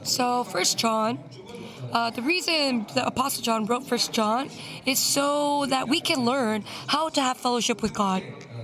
So First John, the reason the Apostle John wrote First John is so that we can learn how to have fellowship with God.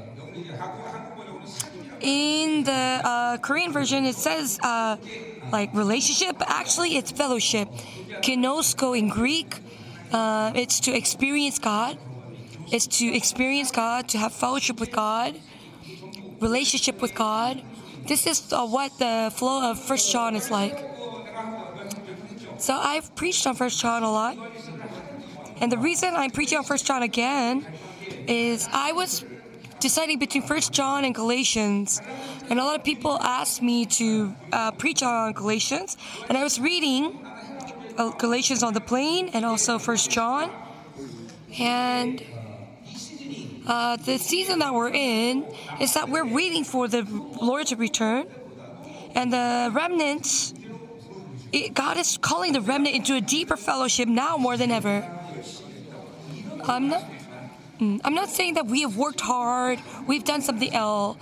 In the Korean version, it says like relationship, but actually it's fellowship. Kenosko in Greek, it's to experience God. It's to experience God, to have fellowship with God, relationship with God. This is what the flow of First John is like. So I've preached on First John a lot. And the reason I'm preaching on First John again is I was deciding between First John and Galatians. And a lot of people asked me to preach on Galatians. And I was reading Galatians on the plane and also First John. And the season that we're in is that we're waiting for the Lord to return. And the remnants, God is calling the remnant into a deeper fellowship now more than ever. I'm not saying that we have worked hard, we've done something else.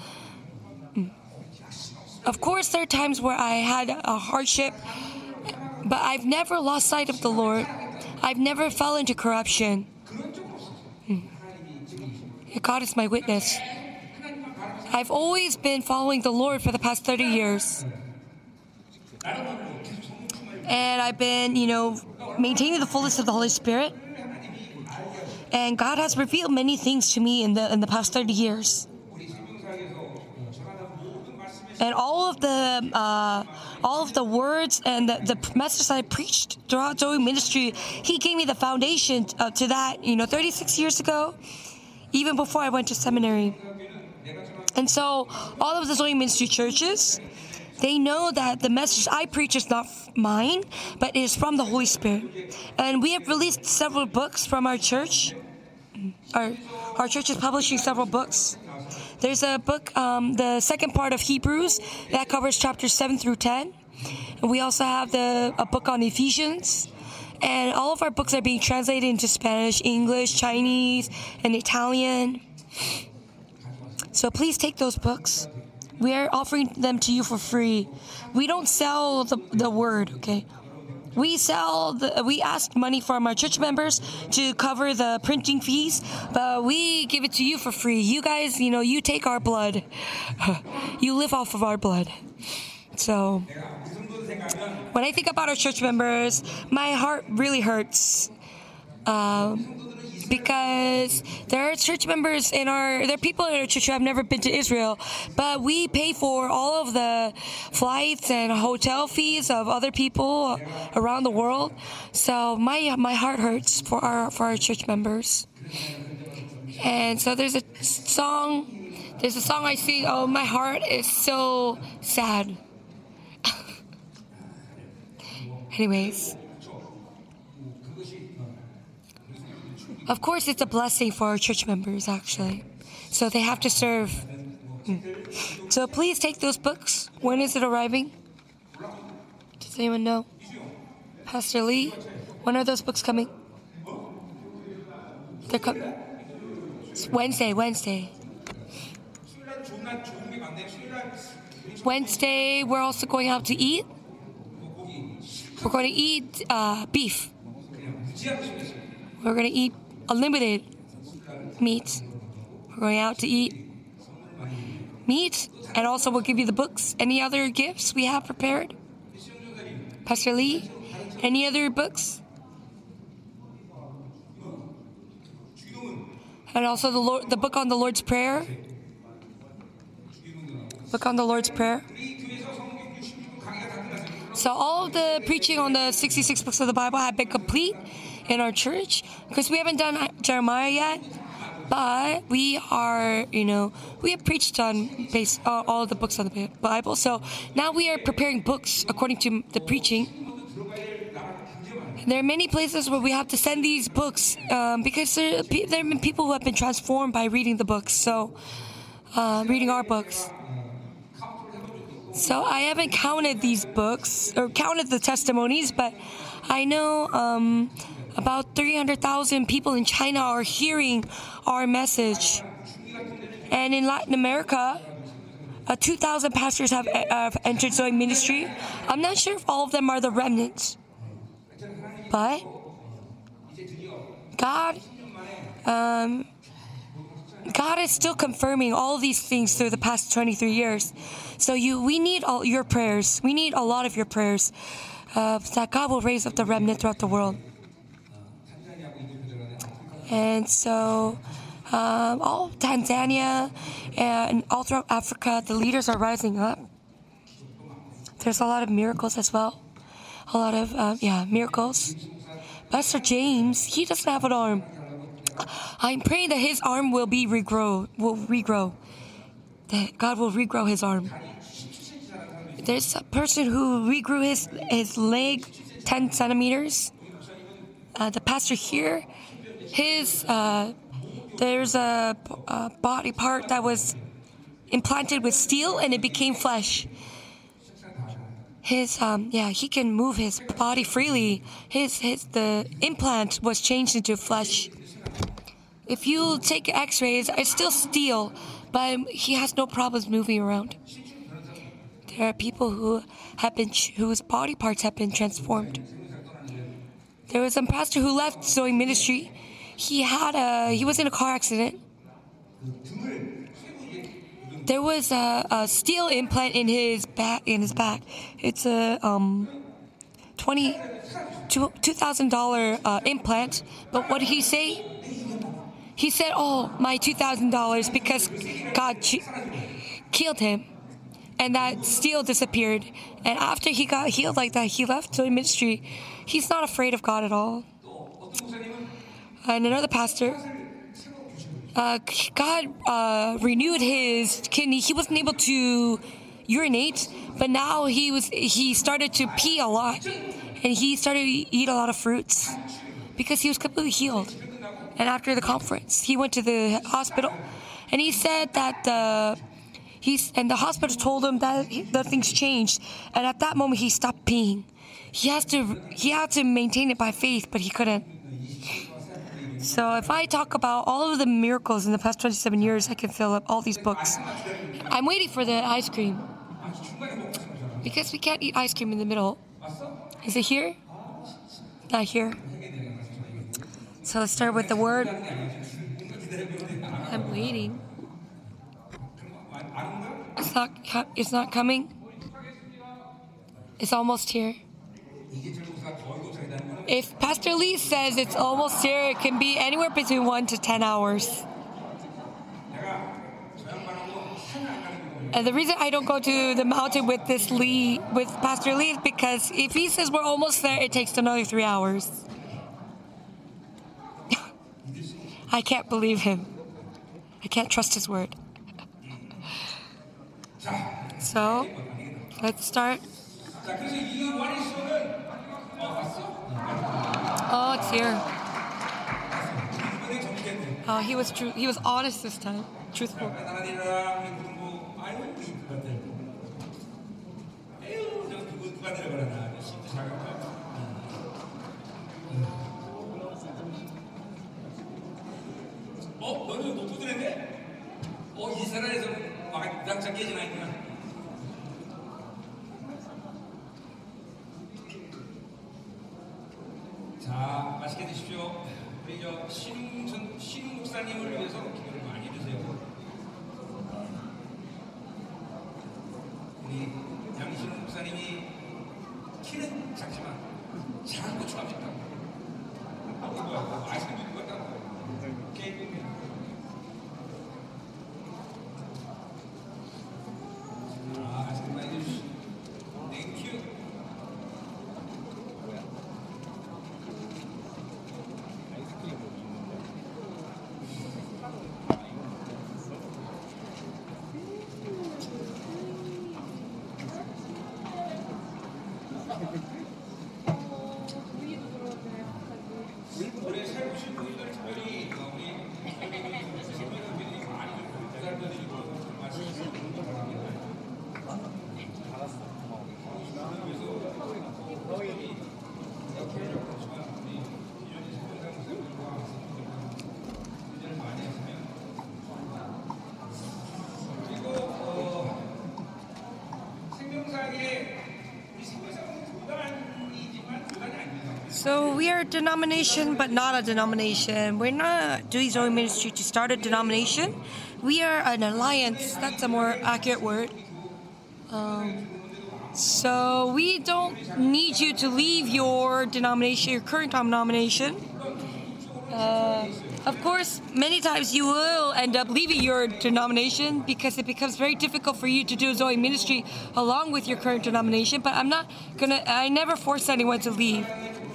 Of course, there are times where I had a hardship, but I've never lost sight of the Lord. I've never fell into corruption. God is my witness. I've always been following the Lord for the past 30 years. And I've been, maintaining the fullness of the Holy Spirit. And God has revealed many things to me in the past 30 years. And all of the words and the message that I preached throughout Zoe ministry, He gave me the foundation to that, 36 years ago, even before I went to seminary. And so all of the Zoe ministry churches, they know that the message I preach is not mine, but it is from the Holy Spirit. And we have released several books from our church. Our church is publishing several books. There's a book, the second part of Hebrews, that covers chapters 7 through 10. And we also have a book on Ephesians. And all of our books are being translated into Spanish, English, Chinese, and Italian. So please take those books. We are offering them to you for free. We don't sell the word, okay? We ask money from our church members to cover the printing fees, but we give it to you for free. You guys, you take our blood. You live off of our blood. So when I think about our church members, my heart really hurts. Because there are church members there are people in our church who have never been to Israel, but we pay for all of the flights and hotel fees of other people around the world. So my heart hurts for our church members. And so there's a song I sing. Oh, my heart is so sad. Anyways. Of course, it's a blessing for our church members, actually. So they have to serve. So please take those books. When is it arriving? Does anyone know? Pastor Lee, when are those books coming? They're coming. It's Wednesday. Wednesday, we're also going out to eat. We're going to eat beef. We're going to eat unlimited meat. We're going out to eat meat, and also we'll give you the books. Any other gifts we have prepared? Pastor Lee, any other books? And also the book on the Lord's Prayer. Book on the Lord's Prayer. So all of the preaching on the 66 books of the Bible have been complete in our church, because we haven't done Jeremiah yet, but we are, we have preached on all the books of the Bible. So now we are preparing books according to the preaching. There are many places where we have to send these books because there have been people who have been transformed by reading the books. So reading our books. So I haven't counted these books or counted the testimonies, but I know about 300,000 people in China are hearing our message. And in Latin America, 2,000 pastors have entered Zoe Ministry. I'm not sure if all of them are the remnants, but God is still confirming all of these things through the past 23 years. So we need all your prayers. We need a lot of your prayers that God will raise up the remnant throughout the world. And so all Tanzania and all throughout Africa, the leaders are rising up. There's a lot of miracles as well. A lot of, miracles. Pastor James, he doesn't have an arm. I'm praying that his arm will regrow. That God will regrow his arm. There's a person who regrew his leg 10 centimeters. The pastor here, there's a body part that was implanted with steel and it became flesh. He can move his body freely. The implant was changed into flesh. If you take X-rays, it's still steel, but he has no problems moving around. There are people whose body parts have been transformed. There was a pastor who left Zoe Ministry. He was in a car accident. There was a steel implant in his back. It's a $2,000 implant. But what did he say? He said, "Oh, my $2,000," because God killed him, and that steel disappeared. And after he got healed like that, he left Zoe Ministry. He's not afraid of God at all. And another pastor, God renewed his kidney. He wasn't able to urinate, but now he started to pee a lot, and he started to eat a lot of fruits because he was completely healed. And after the conference, he went to the hospital, and he said that the hospital told him that things changed, and at that moment he stopped peeing. He had to maintain it by faith, but he couldn't. So if I talk about all of the miracles in the past 27 years, I can fill up all these books. I'm waiting for the ice cream because we can't eat ice cream in the middle. Is it here? Not here. So let's start with the word. I'm waiting. It's not coming. It's almost here. If Pastor Lee says it's almost here, it can be anywhere between 1 to 10 hours. And the reason I don't go to the mountain with Pastor Lee is because if he says we're almost there, it takes another 3 hours. I can't believe him. I can't trust his word. So, let's start. Oh, it's here. Oh, he was true. He was honest this time. Truthful. 너는 노트들인데? 이스라엘에서 막 낙차 깨지나 있구나. 자, 맛있게 드십시오. 우리 신웅 목사님을 위해서 기도를 많이 해주세요. 우리 양신웅 목사님이 키는 작지만 잘하는 거 좋아합니다. 아이스크림 주는 거 같다. 오케이. 아이스크림 많이 드십시오. 땡큐. 올해 살 오신 분들 특별히 우리 So we are a denomination, but not a denomination. We're not doing Zoe Ministry to start a denomination. We are an alliance. That's a more accurate word. So we don't need you to leave your denomination, your current denomination. Of course, many times you will end up leaving your denomination because it becomes very difficult for you to do Zoe Ministry along with your current denomination. But I never force anyone to leave.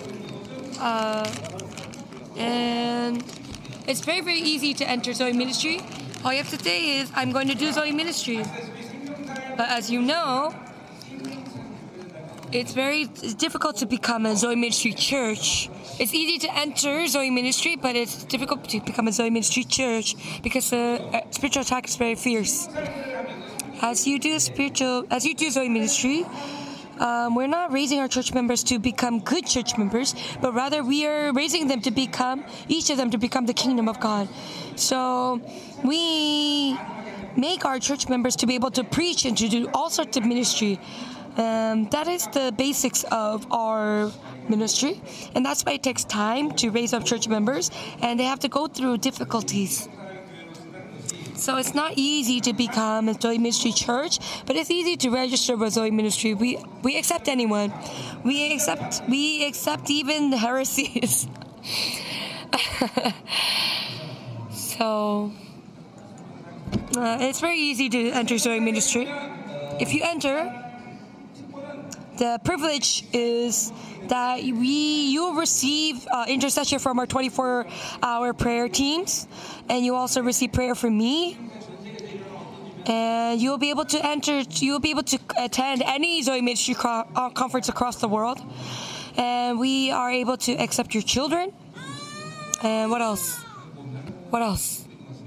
And it's very, very easy to enter Zoe Ministry. All you have to say is, I'm going to do Zoe Ministry. But as you know, it's very difficult to become a Zoe Ministry church. It's easy to enter Zoe Ministry, but it's difficult to become a Zoe Ministry church because the spiritual attack is very fierce. As you do Zoe Ministry, we're not raising our church members to become good church members, but rather we are raising them to become, each of them to become the kingdom of God. So we make our church members to be able to preach and to do all sorts of ministry. That is the basics of our ministry, and that's why it takes time to raise up church members, and they have to go through difficulties. So it's not easy to become a Zoe Ministry church, but it's easy to register with Zoe Ministry. We accept anyone. We accept even the heresies. So it's very easy to enter Zoe Ministry. If you enter, the privilege is that you will receive intercession from our 24-hour prayer teams, and you also receive prayer from me. And you'll be able to attend any Zoe Ministry conference across the world. And we are able to accept your children. And what else? What else?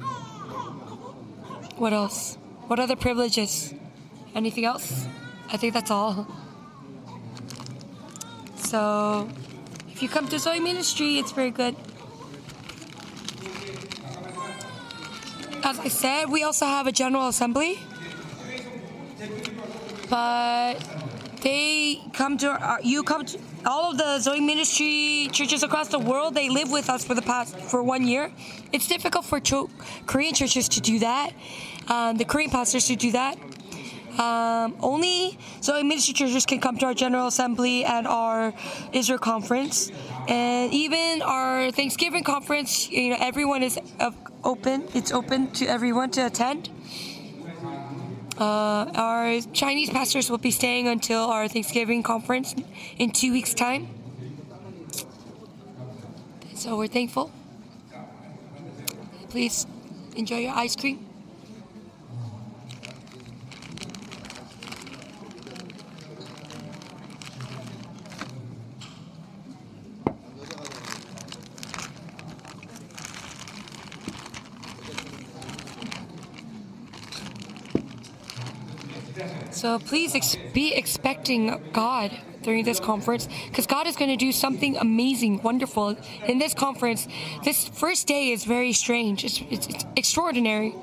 What else? What other privileges? Anything else? I think that's all. So, if you come to Zoe Ministry, it's very good. As I said, we also have a General Assembly. But all of the Zoe Ministry churches across the world, they live with us for 1 year. It's difficult for Korean churches to do that. The Korean pastors to do that. Only Zoe Ministry churches can come to our General Assembly and our Israel conference, and even our Thanksgiving conference. Everyone is open. It's open to everyone to attend. Our Chinese pastors will be staying until our Thanksgiving conference in 2 weeks' time. So we're thankful. Please enjoy your ice cream. So please be expecting God during this conference, because God is going to do something amazing, wonderful in this conference. This first day is very strange. It's extraordinary.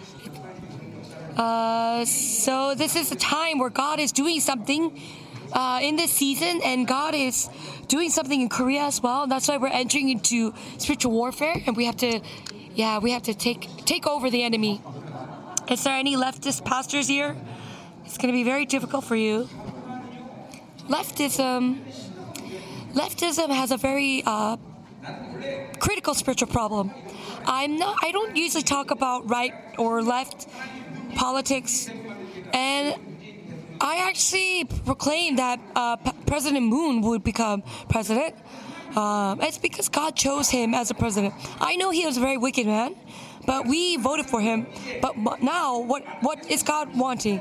So this is a time where God is doing something in this season, and God is doing something in Korea as well. That's why we're entering into spiritual warfare, and we have to take over the enemy. Is there any leftist pastors here? It's going to be very difficult for you. Leftism has a very critical spiritual problem. I don't usually talk about right or left politics, and I actually proclaimed that President Moon would become president. It's because God chose him as a president. I know he was a very wicked man, but we voted for him. But now, what is God wanting?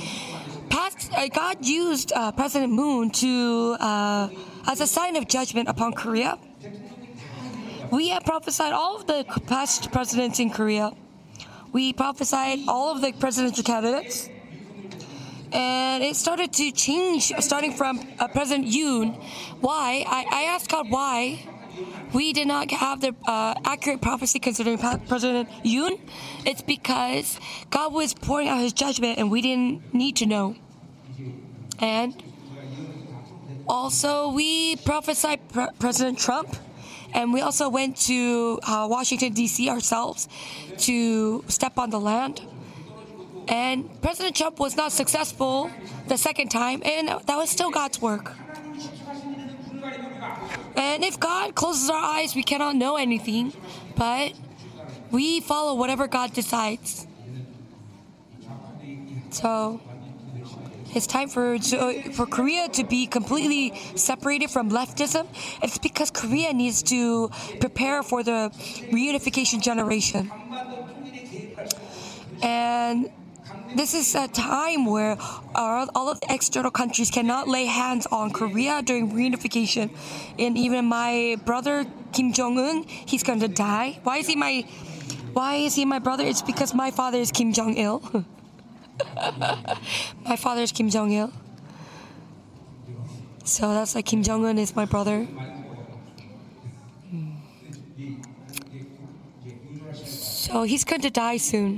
God used President Moon as a sign of judgment upon Korea. We have prophesied all of the past presidents in Korea. We prophesied all of the presidential candidates. And it started to change, starting from President Yoon. Why? I asked God why we did not have the accurate prophecy concerning President Yoon. It's because God was pouring out his judgment and we didn't need to know. And also, we prophesied President Trump, and we also went to Washington, D.C. ourselves to step on the land. And President Trump was not successful the second time, and that was still God's work. And if God closes our eyes, we cannot know anything, but we follow whatever God decides. So it's time for Korea to be completely separated from leftism. It's because Korea needs to prepare for the reunification generation. And this is a time where all of the external countries cannot lay hands on Korea during reunification. And even my brother, Kim Jong-un, he's going to die. Why is he my brother? It's because my father is Kim Jong-il. My father is Kim Jong-il. So that's like Kim Jong-un is my brother. So he's going to die soon.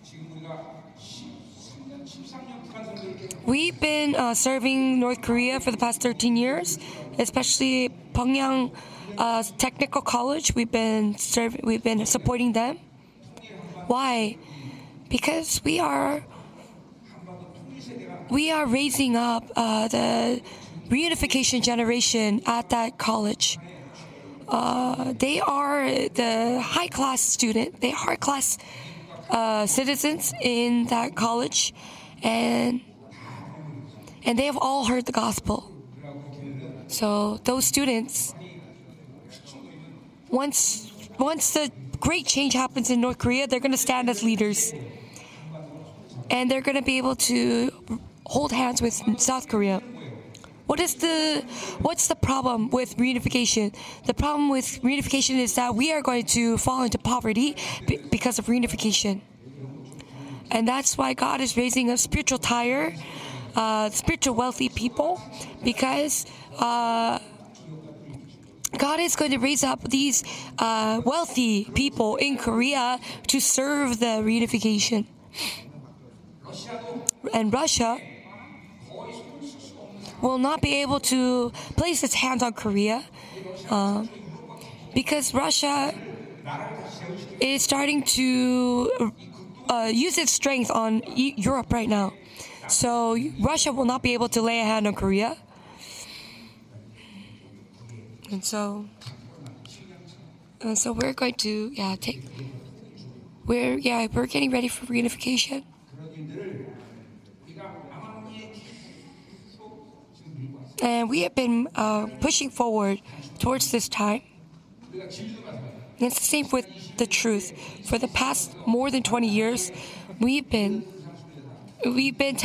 We've been serving North Korea for the past 13 years, especially Pyongyang Technical College. We've been supporting them. Why? Because we are raising up the reunification generation at that college. They are the high-class student. They are high-class citizens in that college, and they have all heard the gospel. So those students, once the great change happens in North Korea, they're going to stand as leaders, and they're going to be able to hold hands with South Korea. What's the problem with reunification? The problem with reunification is that we are going to fall into poverty because of reunification. And that's why God is raising up spiritual spiritual wealthy people, because God is going to raise up these wealthy people in Korea to serve the reunification. And Russia will not be able to place its hands on Korea because Russia is starting to use its strength on Europe right now. So Russia will not be able to lay a hand on Korea. And so we're going to we're getting ready for reunification. And we have been pushing forward towards this time. And it's the same with the truth. For the past more than 20 years, we've been preparing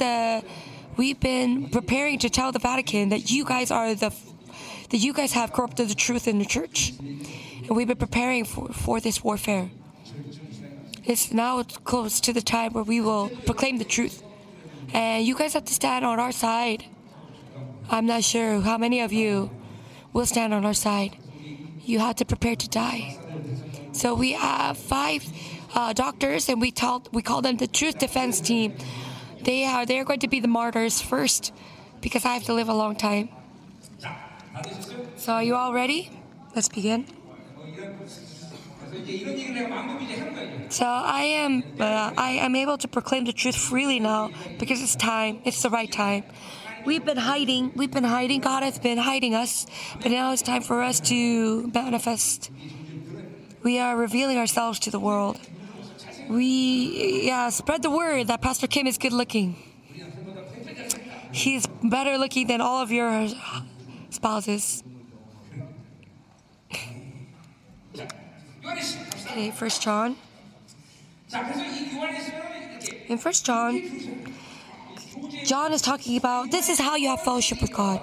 to tell the Vatican that you guys have corrupted the truth in the church. And we've been preparing for this warfare. It's now close to the time where we will proclaim the truth. And you guys have to stand on our side. I'm not sure how many of you will stand on our side. You have to prepare to die. So we have 5 doctors, and we call them the Truth Defense Team. They are going to be the martyrs first, because I have to live a long time. So are you all ready? Let's begin. So I am able to proclaim the truth freely now because it's time. It's the right time. We've been hiding. God has been hiding us, but now it's time for us to manifest. We are revealing ourselves to the world. Spread the word that Pastor Kim is good looking. He's better looking than all of your spouses. Okay, 1 John. In 1 John, John is talking about this is how you have fellowship with God.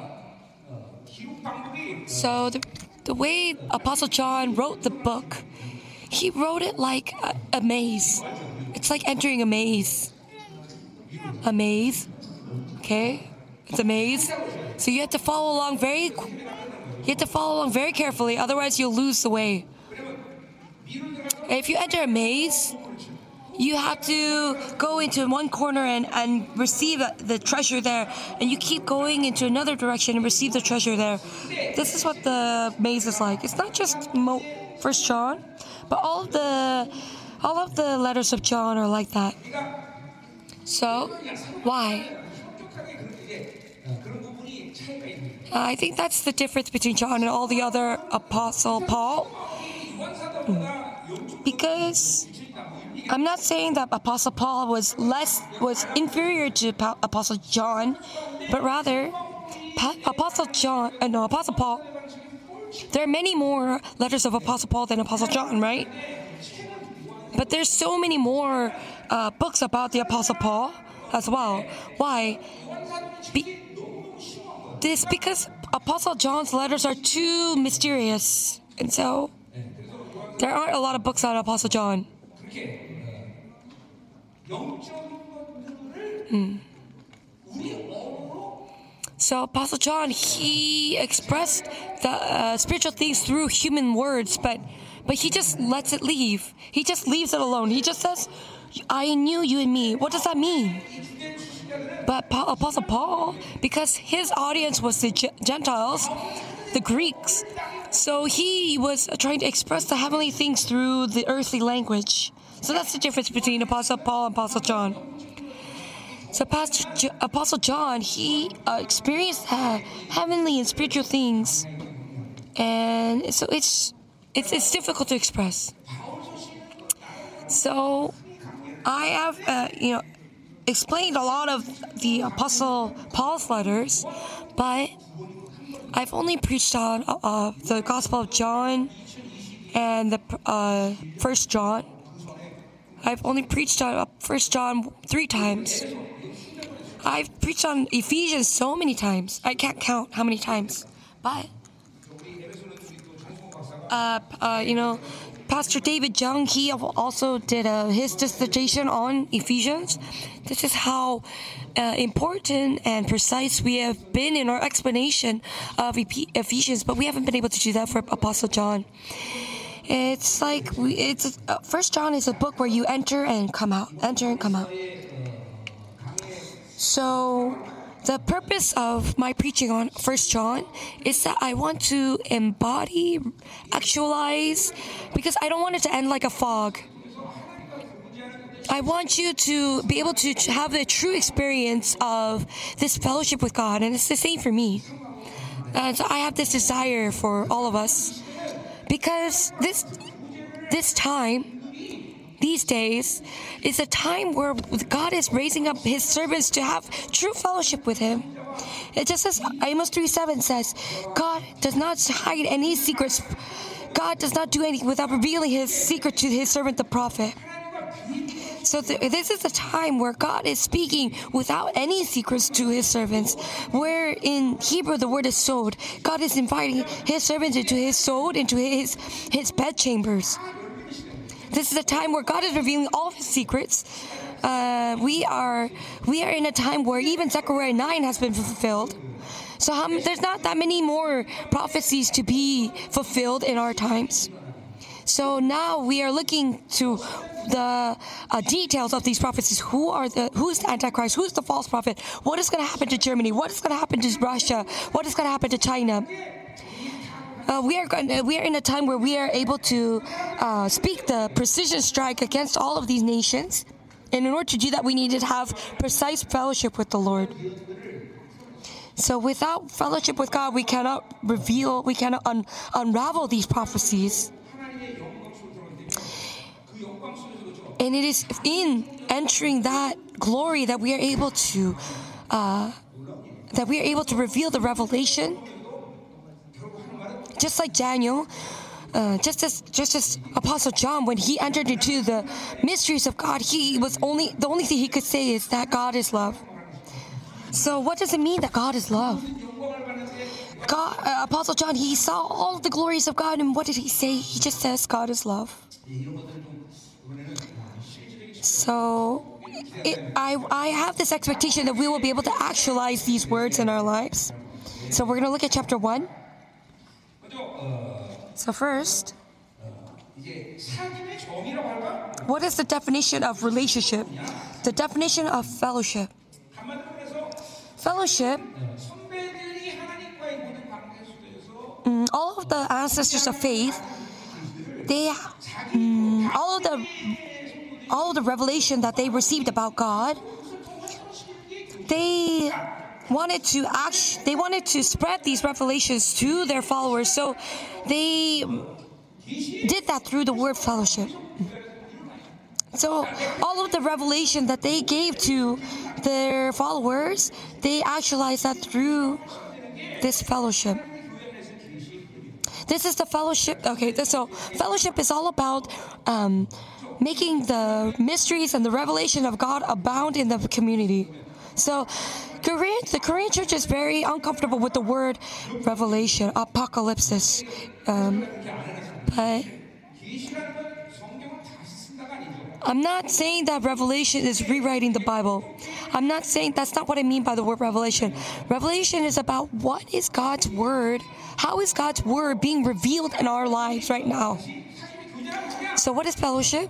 So the way Apostle John wrote the book, he wrote it like a maze. It's like entering a maze. A maze. Okay? It's a maze. So you have to follow along very carefully, otherwise you'll lose the way. If you enter a maze, you have to go into one corner and receive the treasure there, and you keep going into another direction and receive the treasure there. This is what the maze is like. It's not just First John, but all of the letters of John are like that. So, why? I think that's the difference between John and all the other Apostle Paul. Because I'm not saying that Apostle Paul was inferior to Apostle John, but rather Apostle Paul. There are many more letters of Apostle Paul than Apostle John, right? But there's so many more books about the Apostle Paul as well. Why? Because Apostle John's letters are too mysterious, and so there aren't a lot of books on Apostle John. So Apostle John, he expressed the spiritual things through human words, but he just lets it leave. He just leaves it alone. He just says, I knew you and me. What does that mean? But Apostle Paul, because his audience was the Gentiles, the Greeks, so he was trying to express the heavenly things through the earthly language. So that's the difference between Apostle Paul and Apostle John. So Apostle John, he experienced heavenly and spiritual things, and so it's difficult to express. So I have explained a lot of the Apostle Paul's letters, but I've only preached on the Gospel of John and the First John. I've only preached on First John 3 times. I've preached on Ephesians so many times. I can't count how many times. But, Pastor David Jung, he also did his dissertation on Ephesians. This is how important and precise we have been in our explanation of Ephesians, but we haven't been able to do that for Apostle John. It's like First John is a book where you enter and come out. So the purpose of my preaching on First John is that I want to embody, actualize, because I don't want it to end like a fog. I want you to be able to have the true experience of this fellowship with God, and it's the same for me. And so I have this desire for all of us, because this time, these days, is a time where God is raising up His servants to have true fellowship with Him. It just says, Amos 3:7 says, God does not hide any secrets. God does not do anything without revealing His secret to His servant, the prophet. So this is a time where God is speaking without any secrets to His servants. Where in Hebrew the word is sod. God is inviting His servants into His sod, into His bedchambers. This is a time where God is revealing all of His secrets. We are in a time where even Zechariah 9 has been fulfilled. So there's not that many more prophecies to be fulfilled in our times. So now we are looking to the details of these prophecies. Who's the Antichrist? Who's the false prophet? What is going to happen to Germany? What is going to happen to Russia? What is going to happen to China? We are in a time where we are able to speak the precision strike against all of these nations. And in order to do that, we need to have precise fellowship with the Lord. So without fellowship with God, we cannot unravel these prophecies. And it is in entering that glory that we are able to reveal the revelation. Just like Daniel, just as Apostle John, when he entered into the mysteries of God, the only thing he could say is that God is love. So what does it mean that God is love? Apostle John, he saw all the glories of God, and what did he say? He just says God is love. So I have this expectation that we will be able to actualize these words in our lives. So we're going to look at chapter 1. So first, 이제 사귐의 정의라고 할까? What is the definition of relationship? The definition of fellowship. 한마디로 그래서 Fellowship, 선배들이 하나님과의 모든 관계 속에서 all of the ancestors of faith, they, all of the revelation that they received about God, they wanted to spread these revelations to their followers. So they did that through the word fellowship. So all of the revelation that they gave to their followers, they actualized that through this fellowship. This is the fellowship. Okay, so fellowship is all about making the mysteries and the revelation of God abound in the community. So the Korean church is very uncomfortable with the word revelation, apocalypse. But I'm not saying that revelation is rewriting the Bible. I'm not saying that's not what I mean by the word revelation. Revelation is about what is God's word. How is God's word being revealed in our lives right now? So what is fellowship?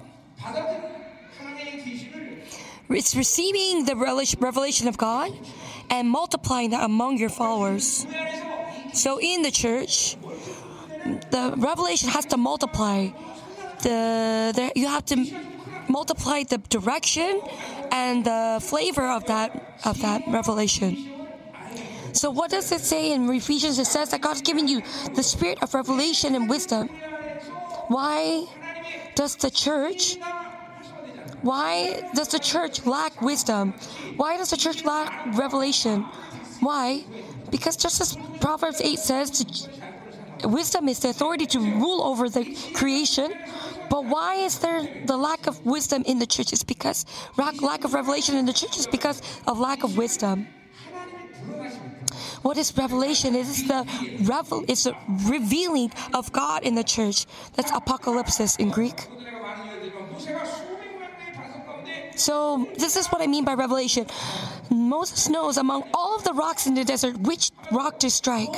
It's receiving the revelation of God and multiplying that among your followers. So in the church, the revelation has to multiply. You have to multiply the direction and the flavor of that revelation. So what does it say in Ephesians? It says that God's given you the spirit of revelation and wisdom. Why does the church lack wisdom? Why does the church lack revelation? Why? Because just as Proverbs 8 says, wisdom is the authority to rule over the creation. But why is there the lack of wisdom in the church? It's because lack of revelation in the church is because of lack of wisdom. What is revelation? It's the revealing of God in the church. That's apocalypse in Greek. So this is what I mean by revelation. Moses knows among all of the rocks in the desert which rock to strike.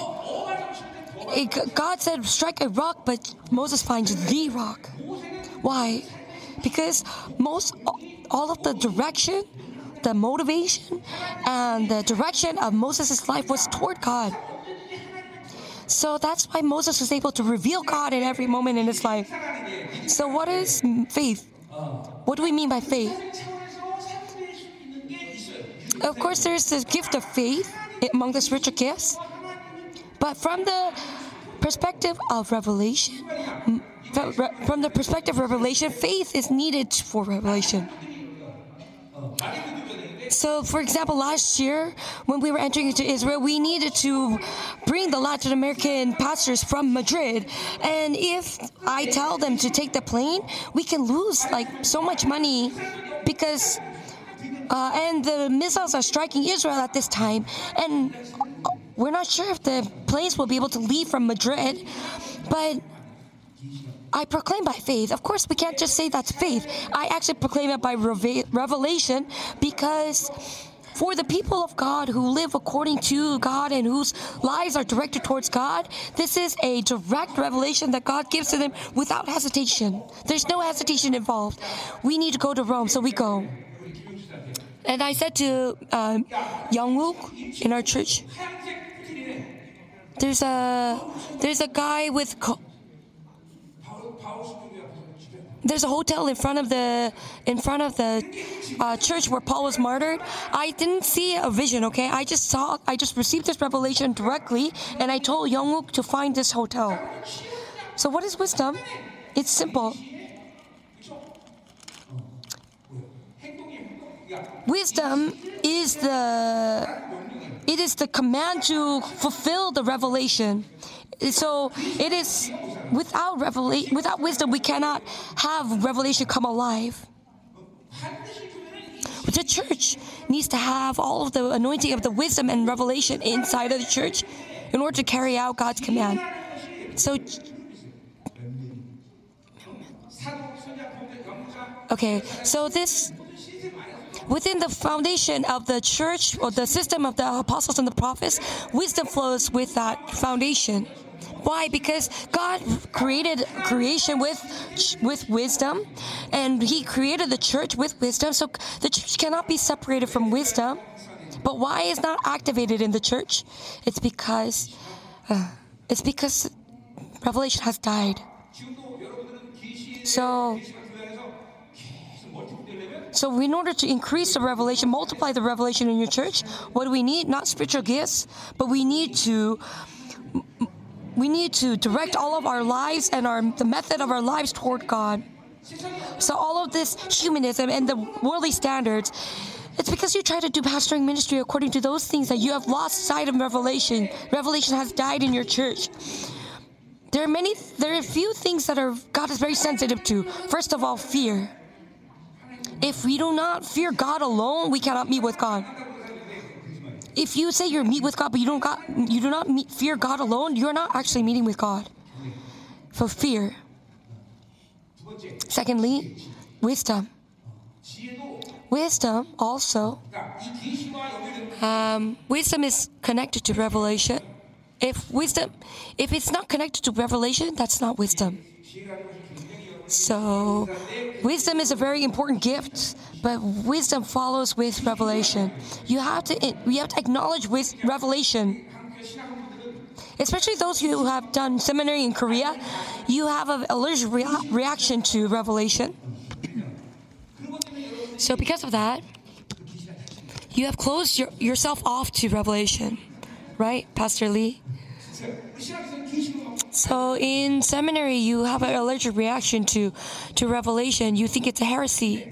God said strike a rock, but Moses finds the rock. Why? Because all of the direction, the motivation, and the direction of Moses' life was toward God. So that's why Moses was able to reveal God in every moment in his life. So what is faith? What do we mean by faith? Of course, there's the gift of faith among the spiritual gifts. But from the perspective of revelation, faith is needed for revelation. So, for example, last year, when we were entering into Israel, we needed to bring the Latin American pastors from Madrid. And if I tell them to take the plane, we can lose so much money because and the missiles are striking Israel at this time. And we're not sure if the planes will be able to leave from Madrid. But I proclaim by faith. Of course, we can't just say that's faith. I actually proclaim it by revelation, because for the people of God who live according to God and whose lives are directed towards God, this is a direct revelation that God gives to them without hesitation. There's no hesitation involved. We need to go to Rome, so we go. And I said to Youngwook in our church, there's a guy with there's a hotel in front of the church where Paul was martyred. I didn't see a vision, okay? I just received this revelation directly, and I told Youngwook to find this hotel. So what is wisdom? It's simple. Wisdom is the command to fulfill the revelation. So it is without wisdom we cannot have revelation come alive. The church needs to have all of the anointing of the wisdom and revelation inside of the church in order to carry out God's command. So this within the foundation of the church or the system of the apostles and the prophets, wisdom flows with that foundation. Why? Because God created creation with wisdom, and He created the church with wisdom. So the church cannot be separated from wisdom. But why is not activated in the church? It's because revelation has died. So in order to increase the revelation, multiply the revelation in your church, what do we need? Not spiritual gifts, but we need to direct all of our lives and the method of our lives toward God. So all of this humanism and the worldly standards, it's because you try to do pastoring ministry according to those things that you have lost sight of revelation. Revelation has died in your church. There are a few things that God is very sensitive to. First of all, fear. If we do not fear God alone, we cannot meet with God. If you say you meet with God, but you do not fear God alone, you're not actually meeting with God. For fear. Secondly, wisdom. Wisdom also. Wisdom is connected to revelation. If it's not connected to revelation, that's not wisdom. So, wisdom is a very important gift, but wisdom follows with revelation. We have to acknowledge with revelation. Especially those who have done seminary in Korea, you have an allergic reaction to revelation. So because of that, you have closed yourself off to revelation. Right, Pastor Lee? So in seminary, you have an allergic reaction to revelation. You think it's a heresy.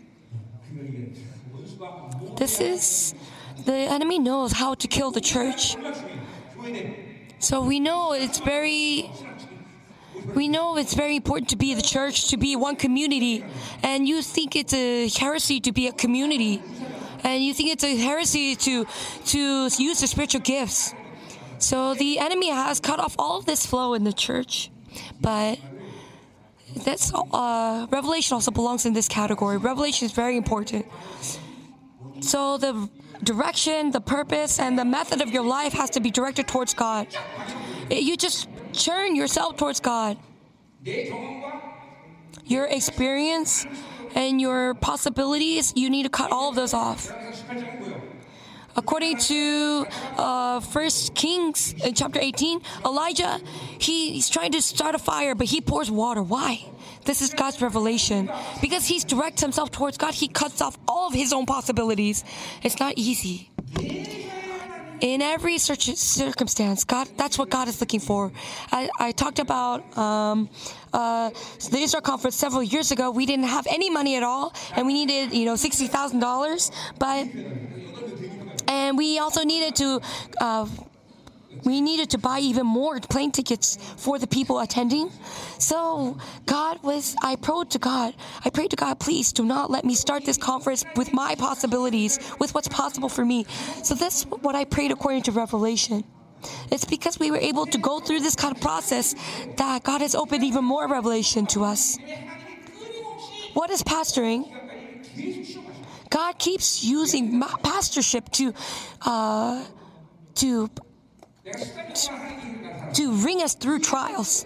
The enemy knows how to kill the church. So we know it's very important to be the church, to be one community. And you think it's a heresy to be a community. And you think it's a heresy to use the spiritual gifts. So the enemy has cut off all of this flow in the church. But that's revelation also belongs in this category. Revelation is very important. So the direction, the purpose, and the method of your life has to be directed towards God. You just turn yourself towards God. Your experience and your possibilities, you need to cut all of those off. According to 1 Kings in chapter 18, Elijah, he's trying to start a fire, but he pours water. Why? This is God's revelation. Because he directs himself towards God, he cuts off all of his own possibilities. It's not easy. In every circumstance, that's what God is looking for. I talked about the Israel conference several years ago. We didn't have any money at all, and we needed, $60,000. And we also needed to buy even more plane tickets for the people attending. So I prayed to God, please do not let me start this conference with my possibilities, with what's possible for me. So that's what I prayed according to Revelation. It's because we were able to go through this kind of process that God has opened even more revelation to us. What is pastoring? God keeps using pastorship to bring us through trials.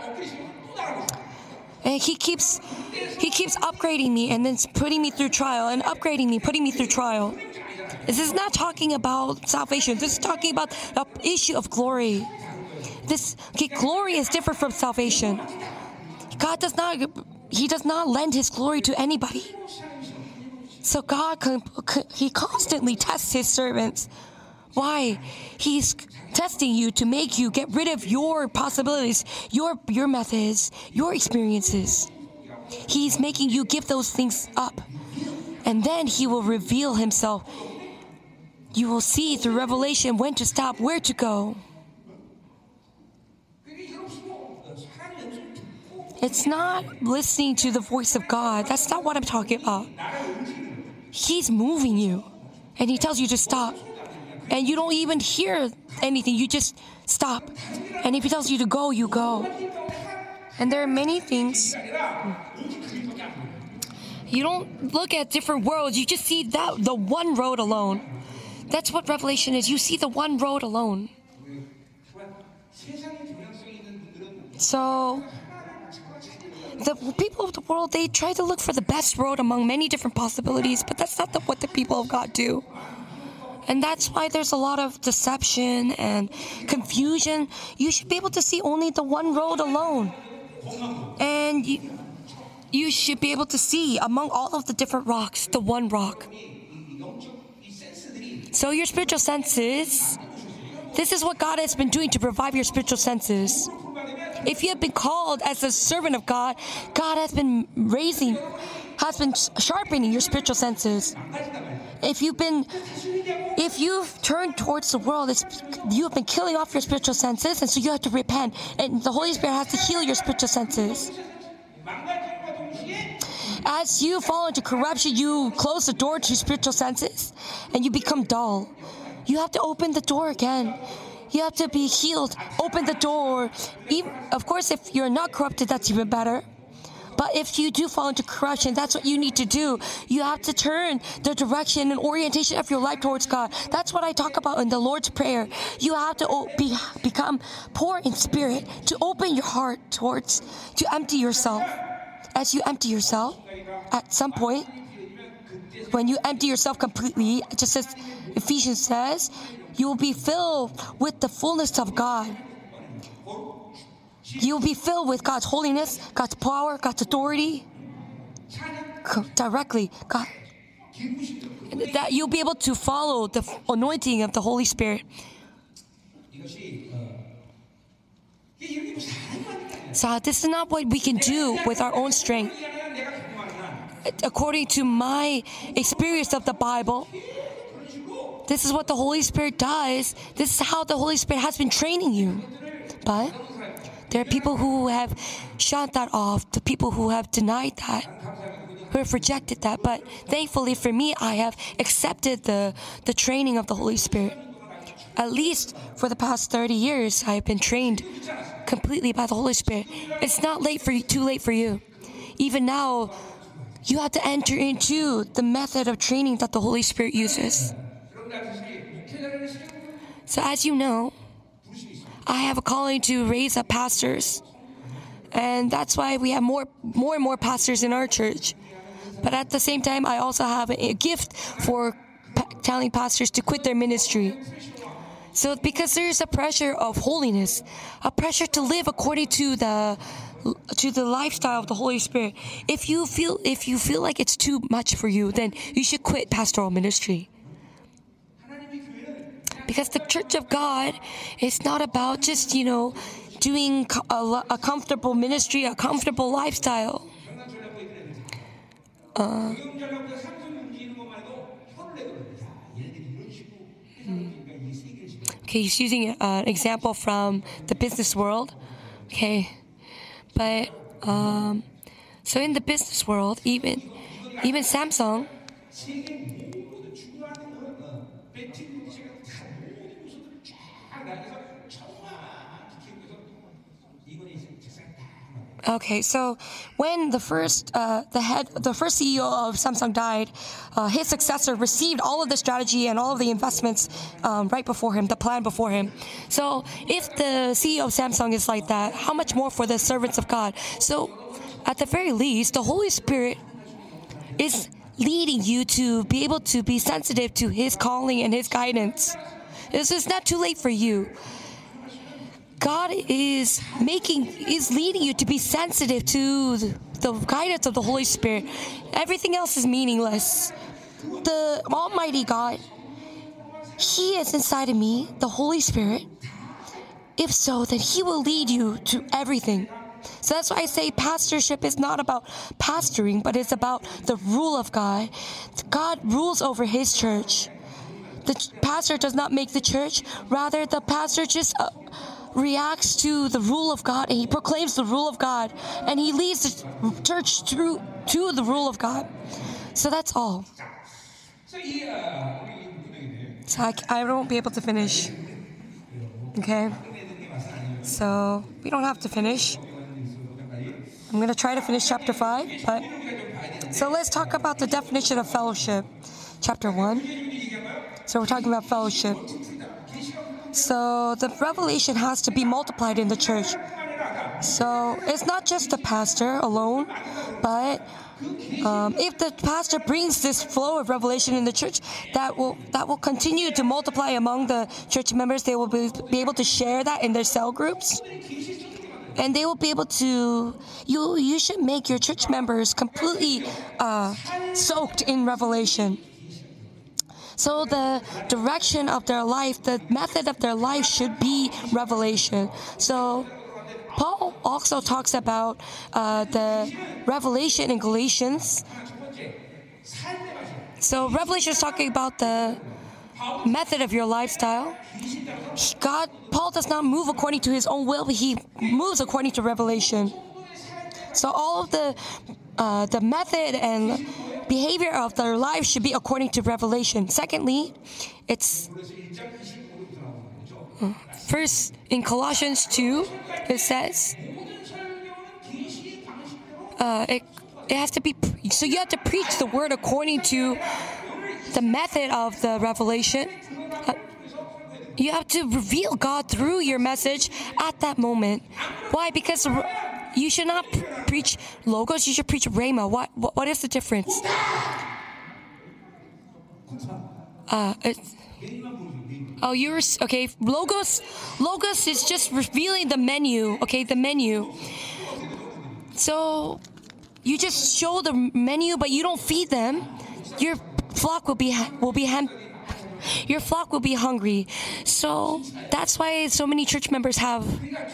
And he keeps upgrading me and then putting me through trial and upgrading me, putting me through trial. This is not talking about salvation. This is talking about the issue of glory. Glory is different from salvation. God does not lend his glory to anybody. So God, he constantly tests his servants. Why? He's testing you to make you get rid of your possibilities, your methods, your experiences. He's making you give those things up. And then he will reveal himself. You will see through revelation when to stop, where to go. It's not listening to the voice of God. That's not what I'm talking about. He's moving you. And he tells you to stop. And you don't even hear anything. You just stop. And if he tells you to go, you go. And there are many things. You don't look at different worlds. You just see the one road alone. That's what revelation is. You see the one road alone. So the people of the world, they try to look for the best road among many different possibilities, but that's not what the people of God do. And that's why there's a lot of deception and confusion. You should be able to see only the one road alone. And you should be able to see among all of the different rocks, the one rock. So your spiritual senses, this is what God has been doing to revive your spiritual senses. If you have been called as a servant of God, God has been sharpening your spiritual senses. If you've turned towards the world, you have been killing off your spiritual senses, and so you have to repent. And the Holy Spirit has to heal your spiritual senses. As you fall into corruption, you close the door to spiritual senses, and you become dull. You have to open the door again. You have to be healed. Open the door. Of course, if you're not corrupted, that's even better. But if you do fall into corruption, that's what you need to do. You have to turn the direction and orientation of your life towards God. That's what I talk about in the Lord's Prayer. You have to become poor in spirit, to open your heart to empty yourself. As you empty yourself, at some point, when you empty yourself completely, just as Ephesians says, you will be filled with the fullness of God. You will be filled with God's holiness, God's power, God's authority. Directly, God. That you'll be able to follow the anointing of the Holy Spirit. So this is not what we can do with our own strength. According to my experience of the Bible, this is what the Holy Spirit does. This is how the Holy Spirit has been training you. But there are people who have shut that off, the people who have denied that, who have rejected that. But thankfully for me, I have accepted the training of the Holy Spirit. At least for the past 30 years, I have been trained completely by the Holy Spirit. It's not too late for you. Even now, you have to enter into the method of training that the Holy Spirit uses. So as you know, I have a calling to raise up pastors. And that's why we have more and more pastors in our church. But at the same time, I also have a gift for telling pastors to quit their ministry. So because there's a pressure of holiness, a pressure to live according to the lifestyle of the Holy Spirit. If you feel like it's too much for you, then you should quit pastoral ministry. Because the Church of God is not about just, doing a comfortable ministry, a comfortable lifestyle. Okay, he's using an example from the business world. Okay, but so in the business world, even Samsung. Okay, so when the first CEO of Samsung died, his successor received all of the strategy and all of the investments right before him, the plan before him. So if the CEO of Samsung is like that, how much more for the servants of God? So at the very least, the Holy Spirit is leading you to be able to be sensitive to His calling and His guidance. It's not too late for you. God is leading you to be sensitive to the guidance of the Holy Spirit. Everything else is meaningless. The Almighty God, He is inside of me, the Holy Spirit. If so, then He will lead you to everything. So that's why I say pastorship is not about pastoring, but it's about the rule of God. God rules over His church. The pastor does not make the church. Rather, the pastor just reacts to the rule of God, and he proclaims the rule of God, and he leads the church to the rule of God. So that's all. So I won't be able to finish. Okay? So we don't have to finish. I'm going to try to finish chapter 5, but so let's talk about the definition of fellowship. Chapter 1. So we're talking about fellowship. So the revelation has to be multiplied in the church. So it's not just the pastor alone, but if the pastor brings this flow of revelation in the church, that will continue to multiply among the church members. They will be able to share that in their cell groups, and they will be able to. You should make your church members completely soaked in revelation. So the direction of their life, the method of their life should be revelation. So Paul also talks about the revelation in Galatians. So Revelation is talking about the method of your lifestyle. Paul does not move according to his own will, but he moves according to revelation. So all of the method and behavior of their life should be according to revelation. Secondly, it's first in Colossians 2, it says it has to be. So you have to preach the word according to the method of the revelation. You have to reveal God through your message at that moment. Why? Because you should not preach logos. You should preach rhema. What is the difference? You're okay. Logos is just revealing the menu. Okay, the menu. So you just show the menu, but you don't feed them. Your flock will be your flock will be hungry. So that's why so many church members have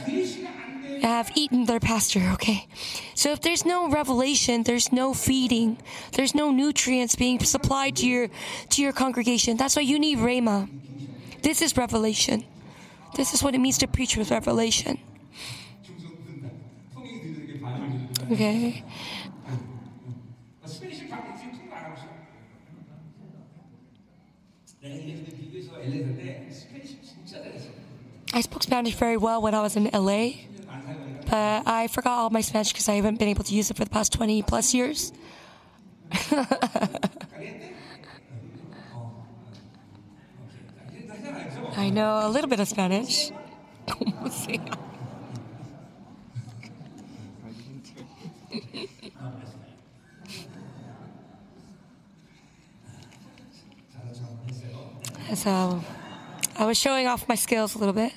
eaten their pastor. Okay, so if there's no revelation, there's no feeding, there's no nutrients being supplied to your congregation. That's why you need rhema. This is revelation. This is what it means to preach with revelation. Okay. I spoke Spanish very well when I was in LA, but I forgot all my Spanish because I haven't been able to use it for the past 20 plus years. I know a little bit of Spanish. So I was showing off my skills a little bit.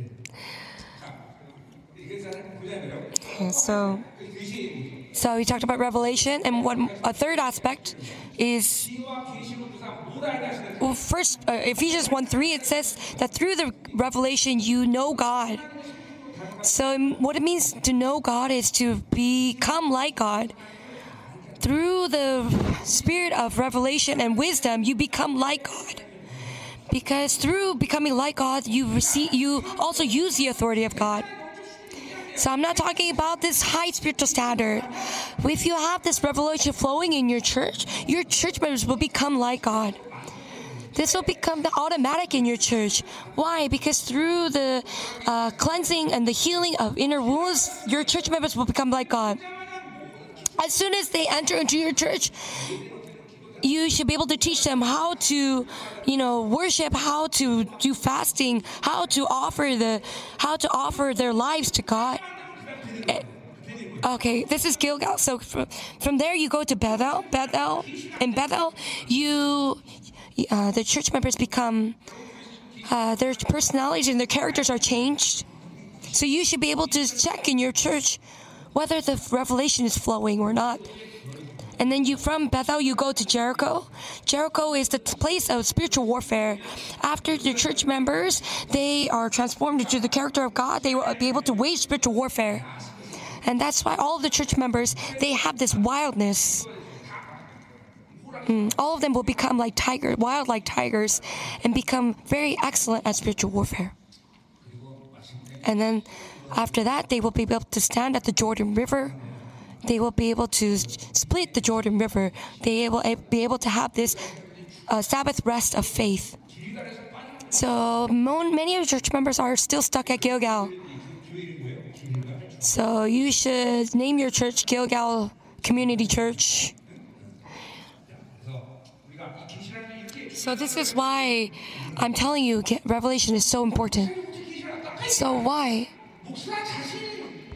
Okay, so we talked about revelation, and a third aspect is, well, first, Ephesians 1:3, it says that through the revelation you know God. So what it means to know God is to become like God. Through the spirit of revelation and wisdom, you become like God. Because through becoming like God, you also use the authority of God. So I'm not talking about this high spiritual standard. If you have this revelation flowing in your church members will become like God. This will become automatic in your church. Why? Because through the cleansing and the healing of inner wounds, your church members will become like God. As soon as they enter into your church, you should be able to teach them how to, worship, how to do fasting, how to offer their lives to God. Okay, this is Gilgal. So from there you go to Bethel. In Bethel, the church members become, their personalities and their characters are changed. So you should be able to check in your church whether the revelation is flowing or not. And then from Bethel, you go to Jericho. Jericho is the place of spiritual warfare. After the church members, they are transformed into the character of God. They will be able to wage spiritual warfare. And that's why all of the church members, they have this wildness. All of them will become like wild like tigers, and become very excellent at spiritual warfare. And then after that, they will be able to stand at the Jordan River. They will be able to split the Jordan River. They will be able to have this Sabbath rest of faith. So many of the church members are still stuck at Gilgal. So you should name your church Gilgal Community Church. So this is why I'm telling you, revelation is so important. So why?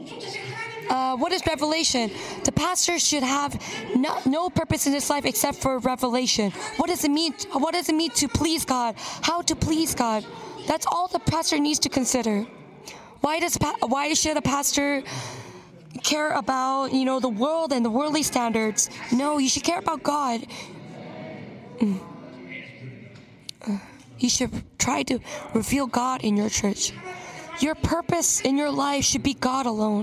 What is revelation? The pastor should have no purpose in his life except for revelation. What does it mean? What does it mean to please God? How to please God? That's all the pastor needs to consider. Why should a pastor care about the world and the worldly standards? No, you should care about God. You should try to reveal God in your church. Your purpose in your life should be God alone.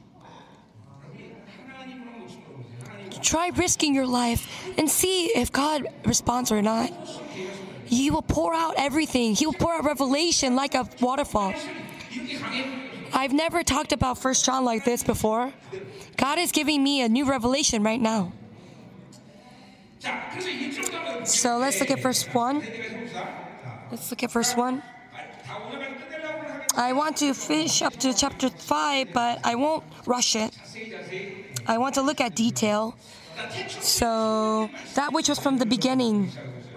Try risking your life and see if God responds or not. He will pour out everything. He will pour out revelation like a waterfall. I've never talked about 1 John like this before. God is giving me a new revelation right now. So let's look at verse 1. I want to finish up to chapter 5, but I won't rush it. I want to look at detail. So, that which was from the beginning.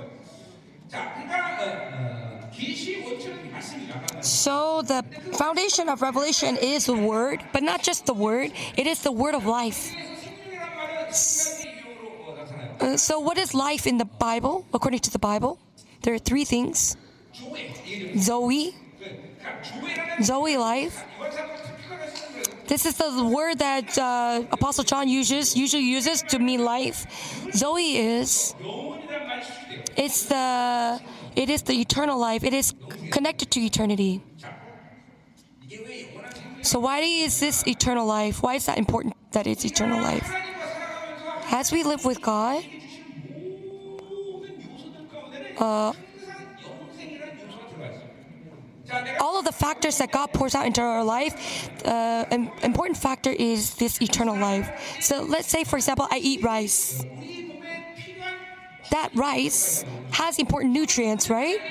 So, the foundation of revelation is the word, but not just the word, it is the word of life. So, what is life in the Bible, according to the Bible? There are 3 things. Zoe life. This is the word that Apostle John usually uses to mean life. Zoe is the eternal life. It is connected to eternity. So why is this eternal life? Why is that important that it's eternal life? As we live with God, all of the factors that God pours out into our life, an important factor is this eternal life. So let's say, for example, I eat rice. That rice has important nutrients, right?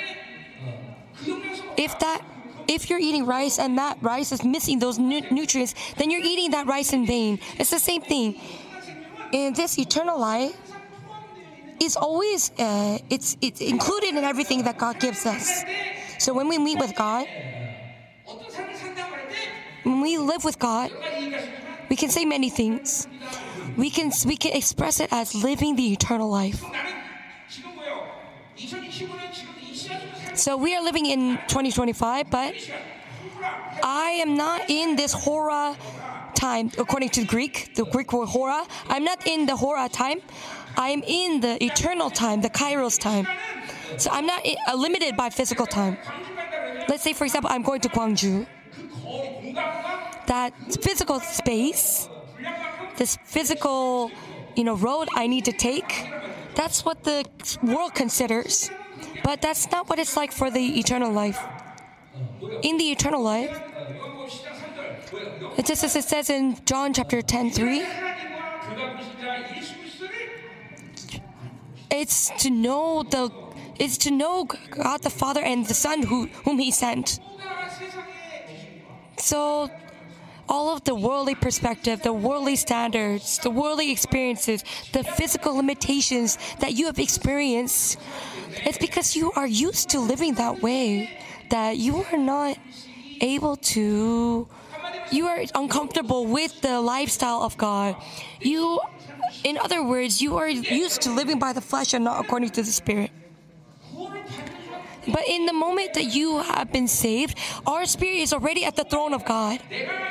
If you're eating rice and that rice is missing those nutrients, then you're eating that rice in vain. It's the same thing. In this eternal life, it's always it's included in everything that God gives us. So when we meet with God, when we live with God, we can say many things. We can express it as living the eternal life. So we are living in 2025, but I am not in this hora time, according to the Greek word hora. I'm not in the hora time. I am in the eternal time, the kairos time. So I'm not limited by physical time. Let's say, for example, I'm going to Gwangju. That physical space, this physical, road I need to take, that's what the world considers. But that's not what it's like for the eternal life. In the eternal life, just as it says in John chapter 10:3, it's to know God the Father and the Son whom He sent. So, all of the worldly perspective, the worldly standards, the worldly experiences, the physical limitations that you have experienced, it's because you are used to living that way, that you are not able to, you are uncomfortable with the lifestyle of God. In other words, you are used to living by the flesh and not according to the Spirit. But in the moment that you have been saved, our spirit is already at the throne of God.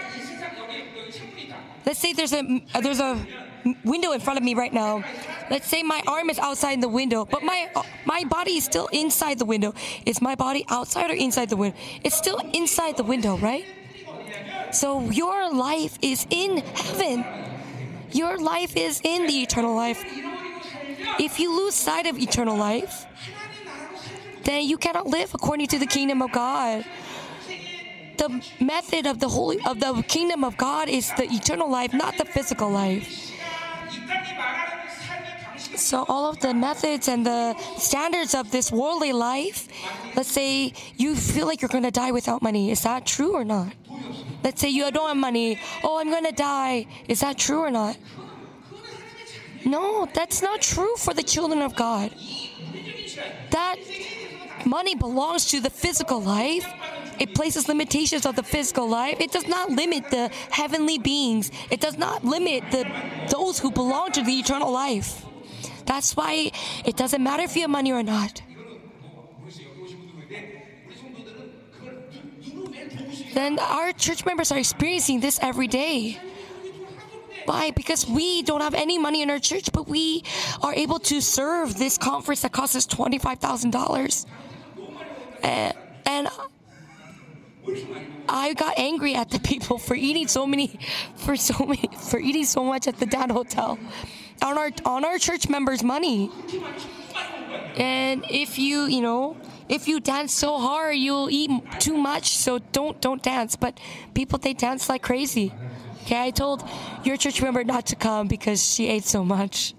Let's say there's a window in front of me right now. Let's say my arm is outside the window, but my body is still inside the window. Is my body outside or inside the window? It's still inside the window, right? So your life is in heaven. Your life is in the eternal life. If you lose sight of eternal life, then you cannot live according to the kingdom of God. The method of the kingdom of God is the eternal life, not the physical life. So all of the methods and the standards of this worldly life, let's say you feel like you're going to die without money. Is that true or not? Let's say you don't have money. Oh, I'm going to die. Is that true or not? No, that's not true for the children of God. That money belongs to the physical life. it places limitations on the physical life, it does not limit the heavenly beings. It does not limit those who belong to the eternal life. That's why it doesn't matter if you have money or not. Then our church members are experiencing this every day. Why? Because we don't have any money in our church, but we are able to serve this conference that costs us $25,000. And I got angry at the people for eating so much at the Dan Hotel on our church members' money. And if you dance so hard, you'll eat too much. So don't dance. But people, they dance like crazy. Okay, I told your church member not to come because she ate so much.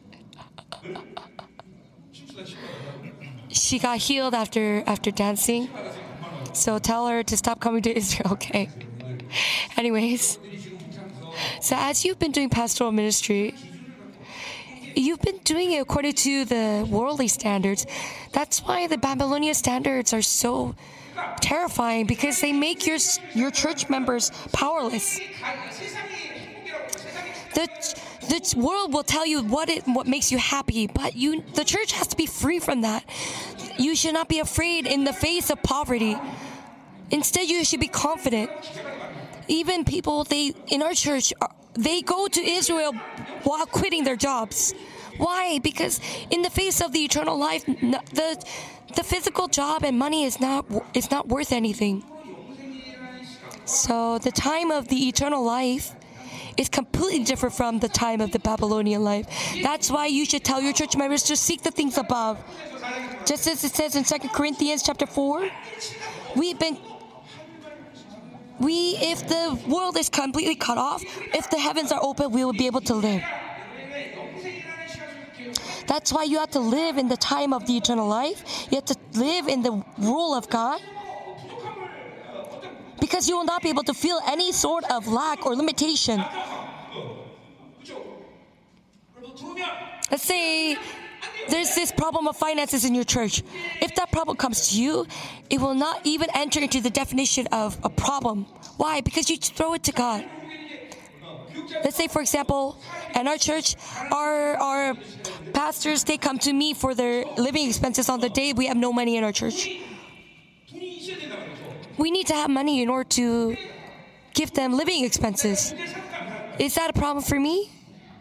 She got healed after dancing. So tell her to stop coming to Israel, okay? Anyways, so as you've been doing pastoral ministry, you've been doing it according to the worldly standards. That's why the Babylonian standards are so terrifying, because they make your church members powerless. The world will tell you what makes you happy, but the church has to be free from that. You should not be afraid in the face of poverty. Instead, you should be confident. Even people in our church, they go to Israel while quitting their jobs. Why? Because in the face of the eternal life, the physical job and money is not worth anything. So the time of the eternal life is completely different from the time of the Babylonian life. That's why you should tell your church members to seek the things above. Just as it says in 2 Corinthians chapter 4, if the world is completely cut off, if the heavens are open, we will be able to live. That's why you have to live in the time of the eternal life. You have to live in the rule of God. Because you will not be able to feel any sort of lack or limitation. Let's say there's this problem of finances in your church. If that problem comes to you, it will not even enter into the definition of a problem. Why? Because you throw it to God. Let's say, for example, in our church, our pastors, they come to me for their living expenses on the day we have no money in our church. We need to have money in order to give them living expenses. Is that a problem for me?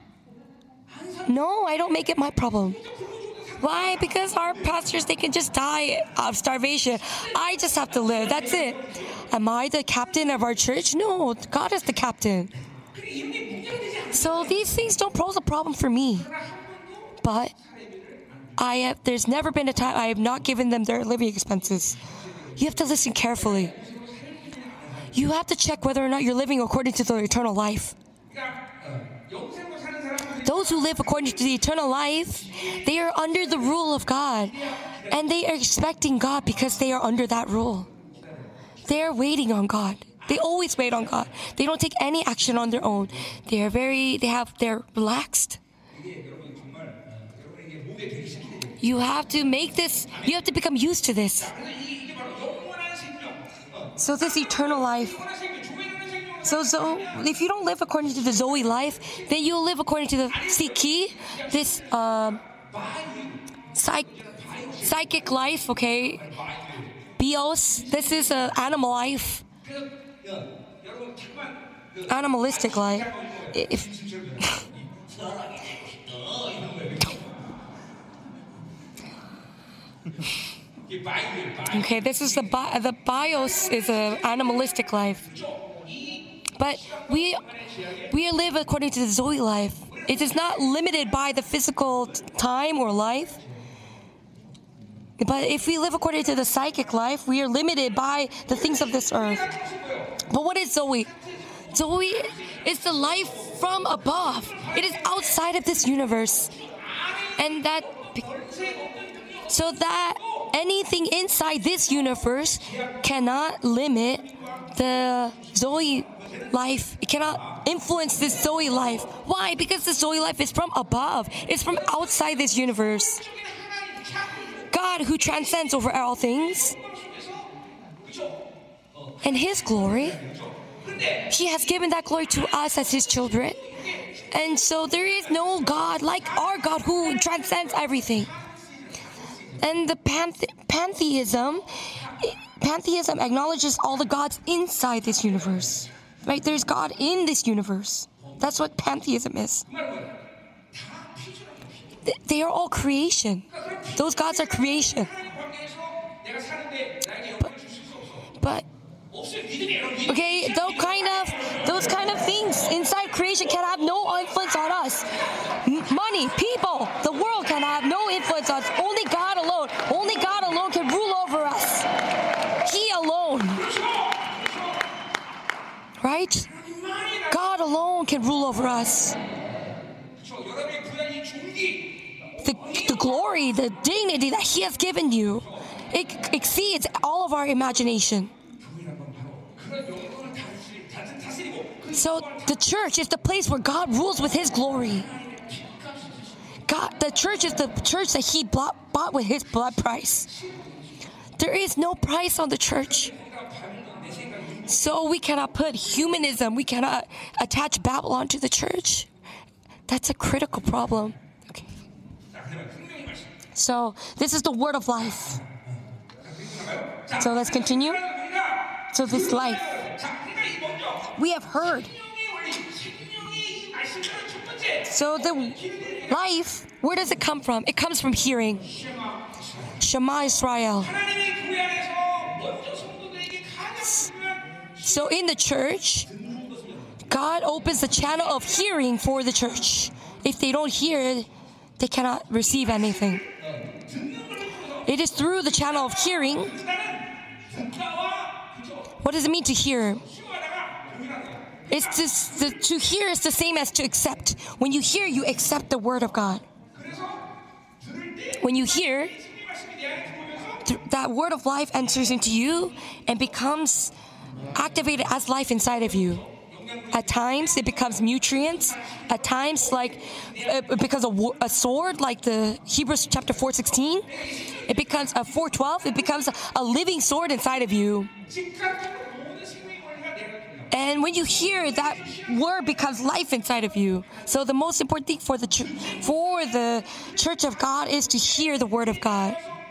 No, I don't make it my problem. Why? Because our pastors, they can just die of starvation. I just have to live. That's it. Am I the captain of our church? No, God is the captain. So these things don't pose a problem for me. But there's never been a time I have not given them their living expenses. You have to listen carefully. You have to check whether or not you're living according to the eternal life. Those who live according to the eternal life, they are under the rule of God. And they are expecting God because they are under that rule. They are waiting on God. They always wait on God. They don't take any action on their own. They're relaxed. You have to become used to this. So this eternal life. So if you don't live according to the Zoe life, then you'll live according to the Psyche, this psychic life, okay? Bios, this is an animal life. Animalistic life. Okay, this is the bios is an animalistic life. But we live according to the Zoe life. It is not limited by the physical time or life. But if we live according to the psychic life, we are limited by the things of this earth. But what is Zoe? Zoe is the life from above. It is outside of this universe. And so that anything inside this universe cannot limit the Zoe life. It cannot influence this Zoe life. Why? Because the Zoe life is from above. It's from outside this universe. God, who transcends over all things, and His glory. He has given that glory to us as His children. And so there is no God like our God who transcends everything. And the pantheism acknowledges all the gods inside this universe. Right? There's God in this universe. That's what pantheism is. They are all creation. Those gods are creation. But okay, those kind of things inside creation can have no influence on us. Money, people, the world can have no influence on us. Only God alone can rule over us. He alone. Right? God alone can rule over us. The glory, the dignity that He has given you, it exceeds all of our imagination. So the church is the place where God rules with His glory. The church is the church that He bought with His blood price. There is no price on the church. So we cannot put humanism, we cannot attach Babylon to the church. That's a critical problem. Okay. So this is the word of life. So let's continue. So this life, we have heard. So the life, where does it come from? It comes from hearing. Shema Israel. So in the church, God opens the channel of hearing for the church. If they don't hear, they cannot receive anything. It is through the channel of hearing. What does it mean to hear? It's just, to hear is the same as to accept. When you hear, you accept the word of God. When you hear, that word of life enters into you and becomes activated as life inside of you. At times, it becomes nutrients. At times, like it becomes a sword, like the Hebrews chapter 4:16. It becomes a 4:12. It becomes a living sword inside of you. And when you hear, that word becomes life inside of you. So the most important thing for the church of God is to hear the word of God.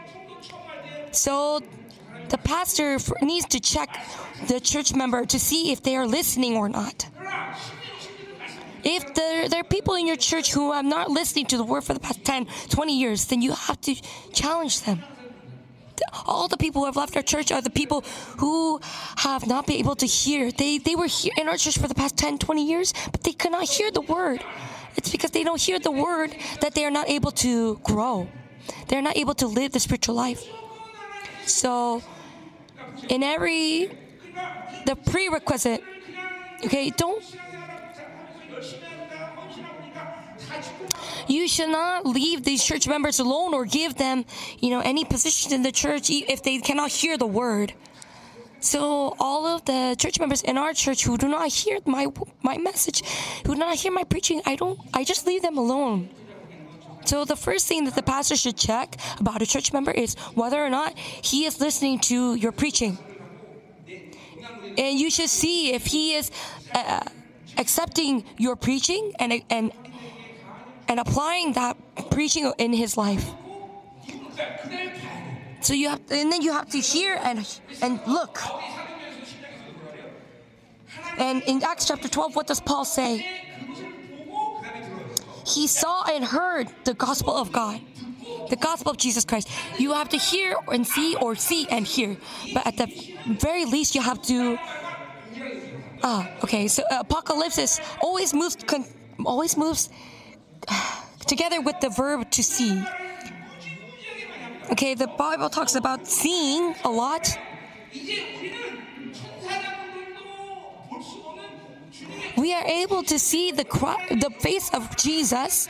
So the pastor needs to check the church member to see if they are listening or not. If there are people in your church who are not listening to the word for the past 10, 20 years, then you have to challenge them. All the people who have left our church are the people who have not been able to hear. They were here in our church for the past 10, 20 years, but they could not hear the word. It's because they don't hear the word that they are not able to grow. They're not able to live the spiritual life. So, the prerequisite, okay, you should not leave these church members alone or give them, any position in the church if they cannot hear the word. So all of the church members in our church who do not hear my message, who do not hear my preaching, I just leave them alone. So the first thing that the pastor should check about a church member is whether or not he is listening to your preaching. And you should see if he is accepting your preaching and applying that preaching in his life. So you have to hear and look. And in Acts chapter 12, what does Paul say? He saw and heard the gospel of God, the gospel of Jesus Christ. You have to hear and see, or see and hear. But at the very least, you have to. So apocalypse always moves together with the verb to see. Okay, the Bible talks about seeing a lot. We are able to see the face of Jesus.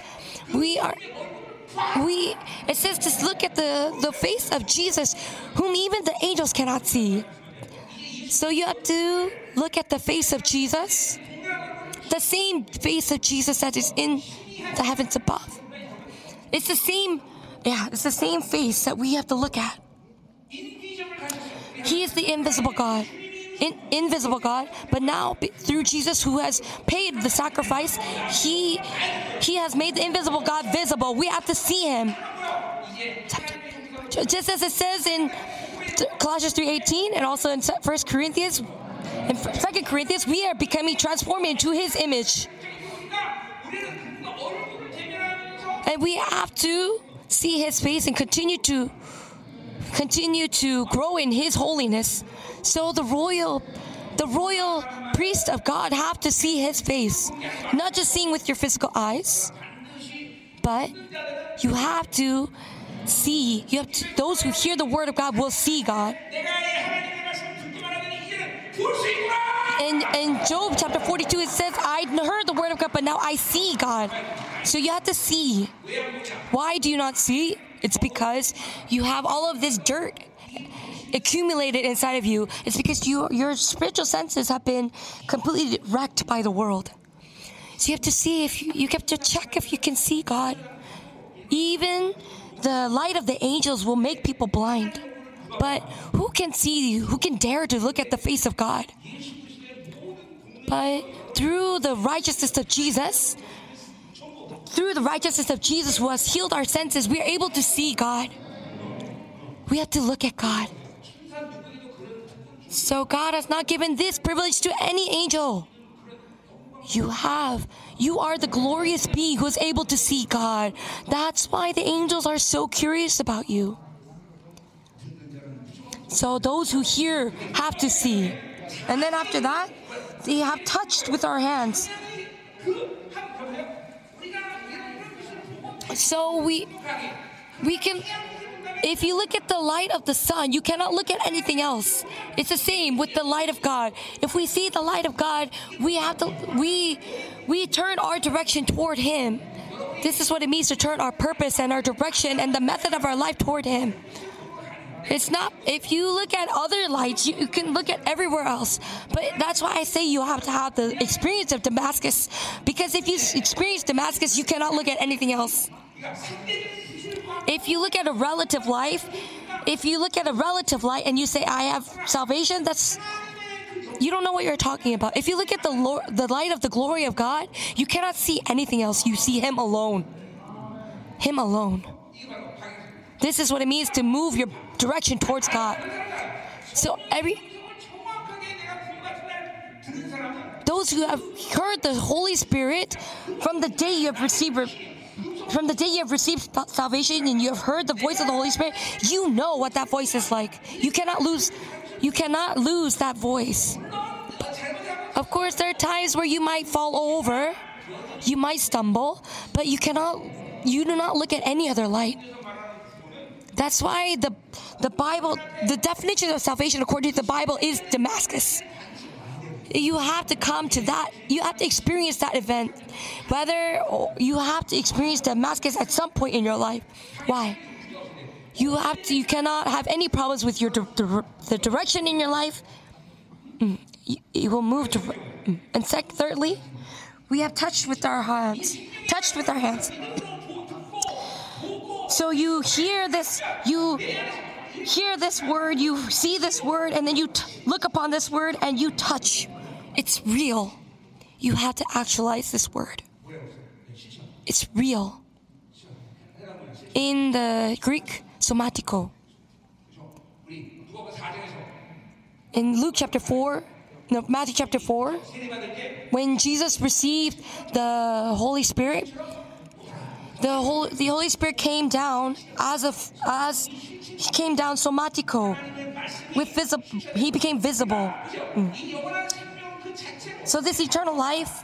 It says to look at the face of Jesus, whom even the angels cannot see. So you have to look at the face of Jesus, the same face of Jesus that is in the heavens above. It's the same face that we have to look at. He is the invisible God. invisible God, but now through Jesus, who has paid the sacrifice, He has made the invisible God visible. We have to see Him. Just as it says in Colossians 3:18 and also in 1 Corinthians, in 2 Corinthians, we are becoming transformed into His image. And we have to see His face and continue to grow in His holiness. So the royal priest of God have to see His face, not just seeing with your physical eyes, but you have to see. Those who hear the word of God will see God. In Job chapter 42, it says, I heard the word of God, but now I see God. So you have to see. Why do you not see? It's because you have all of this dirt accumulated inside of you. It's because your spiritual senses have been completely wrecked by the world. So you have to see if you have to check if you can see God. Even the light of the angels will make people blind. But who can see you? Who can dare to look at the face of God? But through the righteousness of Jesus, who has healed our senses, we are able to see God. We have to look at God. So God has not given this privilege to any angel. You are the glorious being who is able to see God. That's why the angels are so curious about you. So those who hear have to see. And then after that, they have touched with our hands. So we can, if you look at the light of the sun, you cannot look at anything else. It's the same with the light of God. If we see the light of God, we turn our direction toward Him. This is what it means to turn our purpose and our direction and the method of our life toward Him. It's not, if you look at other lights, you can look at everywhere else. But that's why I say you have to have the experience of Damascus. Because if you experience Damascus, you cannot look at anything else. If you look at a relative light and you say, I have salvation, you don't know what you're talking about. If you look at the light of the glory of God, you cannot see anything else. You see Him alone. Him alone. This is what it means to move your direction towards God. So those who have heard the Holy Spirit from the day you have received salvation and you have heard the voice of the Holy Spirit, you know what that voice is like. You cannot lose that voice. Of course, there are times where you might fall over, you might stumble, but you do not look at any other light. That's why the Bible, the definition of salvation according to the Bible is Damascus. You have to come to that. You have to experience that event. Whether you have to experience Damascus at some point in your life. Why? You cannot have any problems with the direction in your life. You will move to. And thirdly, we have touched with our hands. So you hear this word, you see this word, and then you look upon this word and you touch. It's real. You have to actualize this word. It's real. In the Greek, somatiko. In Matthew chapter 4, when Jesus received the Holy Spirit, the Holy Spirit came down he came down somatiko. He became visible. So this eternal life,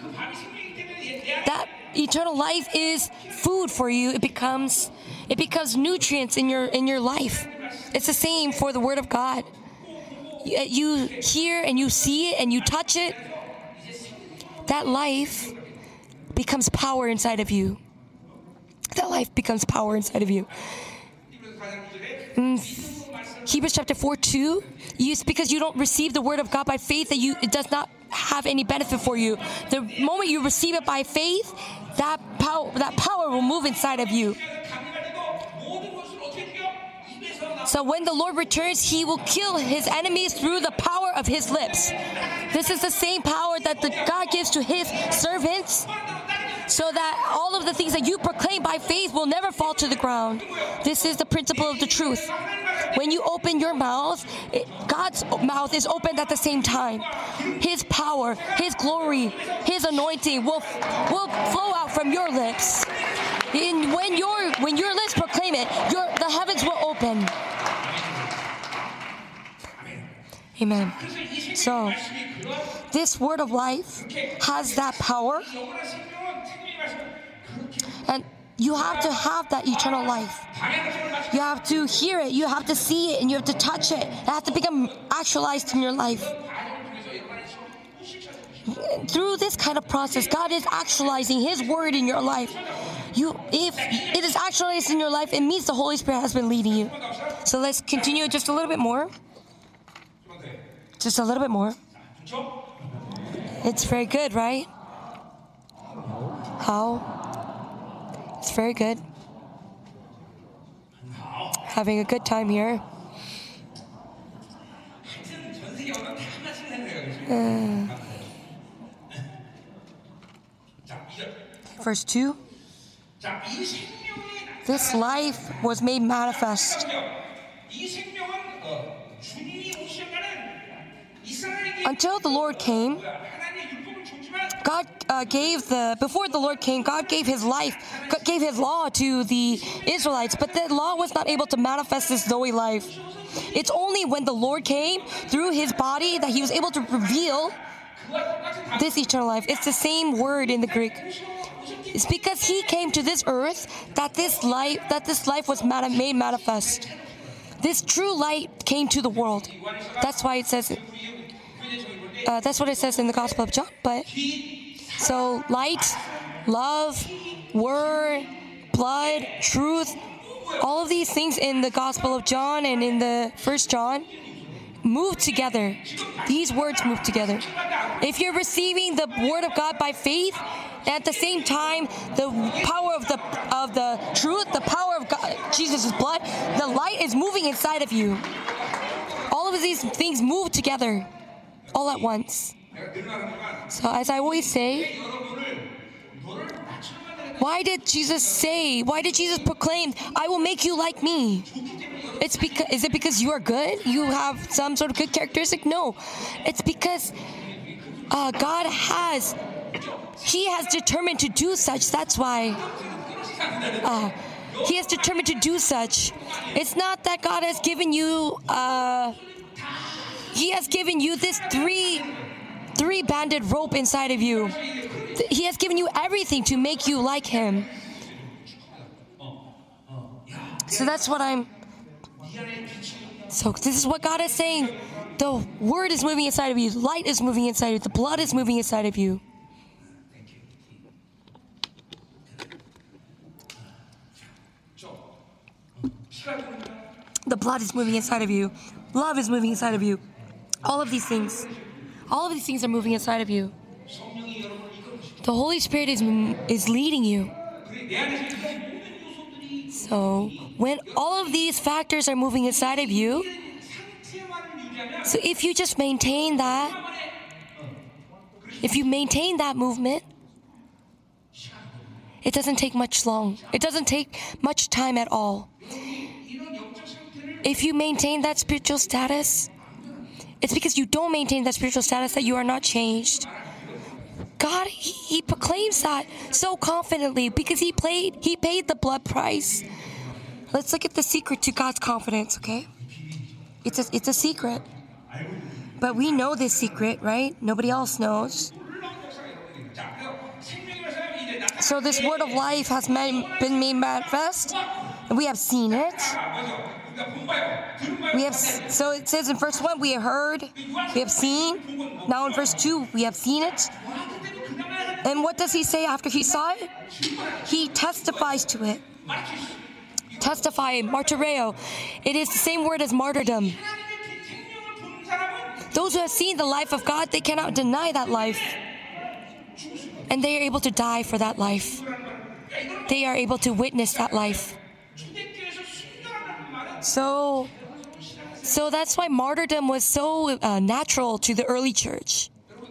that eternal life is food for you. It becomes nutrients in your life. It's the same for the Word of God. You hear and you see it and you touch it. That life becomes power inside of you. In Hebrews chapter 4:2, because you don't receive the word of God by faith, it does not have any benefit for you. The moment you receive it by faith, that power will move inside of you. So when the Lord returns, He will kill His enemies through the power of his lips. This is the same power that God gives to his servants, so that all of the things that you proclaim by faith will never fall to the ground. This is the principle of the truth. When you open your mouth, God's mouth is opened at the same time. His power, His glory, His anointing will flow out from your lips. And when your lips proclaim it, the heavens will open. Amen. So, this word of life has that power. And you have to have that eternal life. You have to hear it, you have to see it, and you have to touch it. It has to become actualized in your life. Through this kind of process, God is actualizing His word in your life. If it is actualized in your life, it means the Holy Spirit has been leading you. So let's continue just a little bit more. Just a little bit more. It's very good, right? How? It's very good. Having a good time here. Verse 2. This life was made manifest. Until the Lord came, before the Lord came, God gave His life, gave His law to the Israelites, but the law was not able to manifest this Zoe life. It's only when the Lord came through His body that He was able to reveal this eternal life. It's the same word in the Greek. It's because He came to this earth that this life was made manifest. This true light came to the world. That's why it says. That's what it says in the Gospel of John. But so light, love, word, blood, truth, all of these things in the Gospel of John and in the 1 John move together. These words move together. If you're receiving the Word of God by faith, and at the same time, the power of the truth, the power of God, Jesus' blood, the light is moving inside of you. All of these things move together, all at once. So as I always say, why did Jesus proclaim, I will make you like me? Is it because you are good? You have some sort of good characteristic? No. It's because He has determined to do such. That's why He has determined to do such. It's not that God has given you He has given you this three-banded rope inside of you. He has given you everything to make you like Him. So that's what So this is what God is saying. The Word is moving inside of you. Light is moving inside of you. The blood is moving inside of you. The blood is moving inside of you. Love is moving inside of you. All of these things are moving inside of you. The Holy Spirit is leading you. So when all of these factors are moving inside of you, so if you just maintain that, movement, it doesn't take much long. It doesn't take much time at all. If you maintain that spiritual status, it's because you don't maintain that spiritual status that you are not changed. God, He proclaims that so confidently because He paid the blood price. Let's look at the secret to God's confidence, okay? It's a secret. But we know this secret, right? Nobody else knows. So this word of life has been made manifest, and we have seen it. So it says in verse 1, we have heard, we have seen. Now in verse 2, we have seen it. And what does He say after He saw it? He testifies to it. Testify, martyreo. It is the same word as martyrdom. Those who have seen the life of God, they cannot deny that life. And they are able to die for that life. They are able to witness that life. So, So that's why martyrdom was so natural to the early church.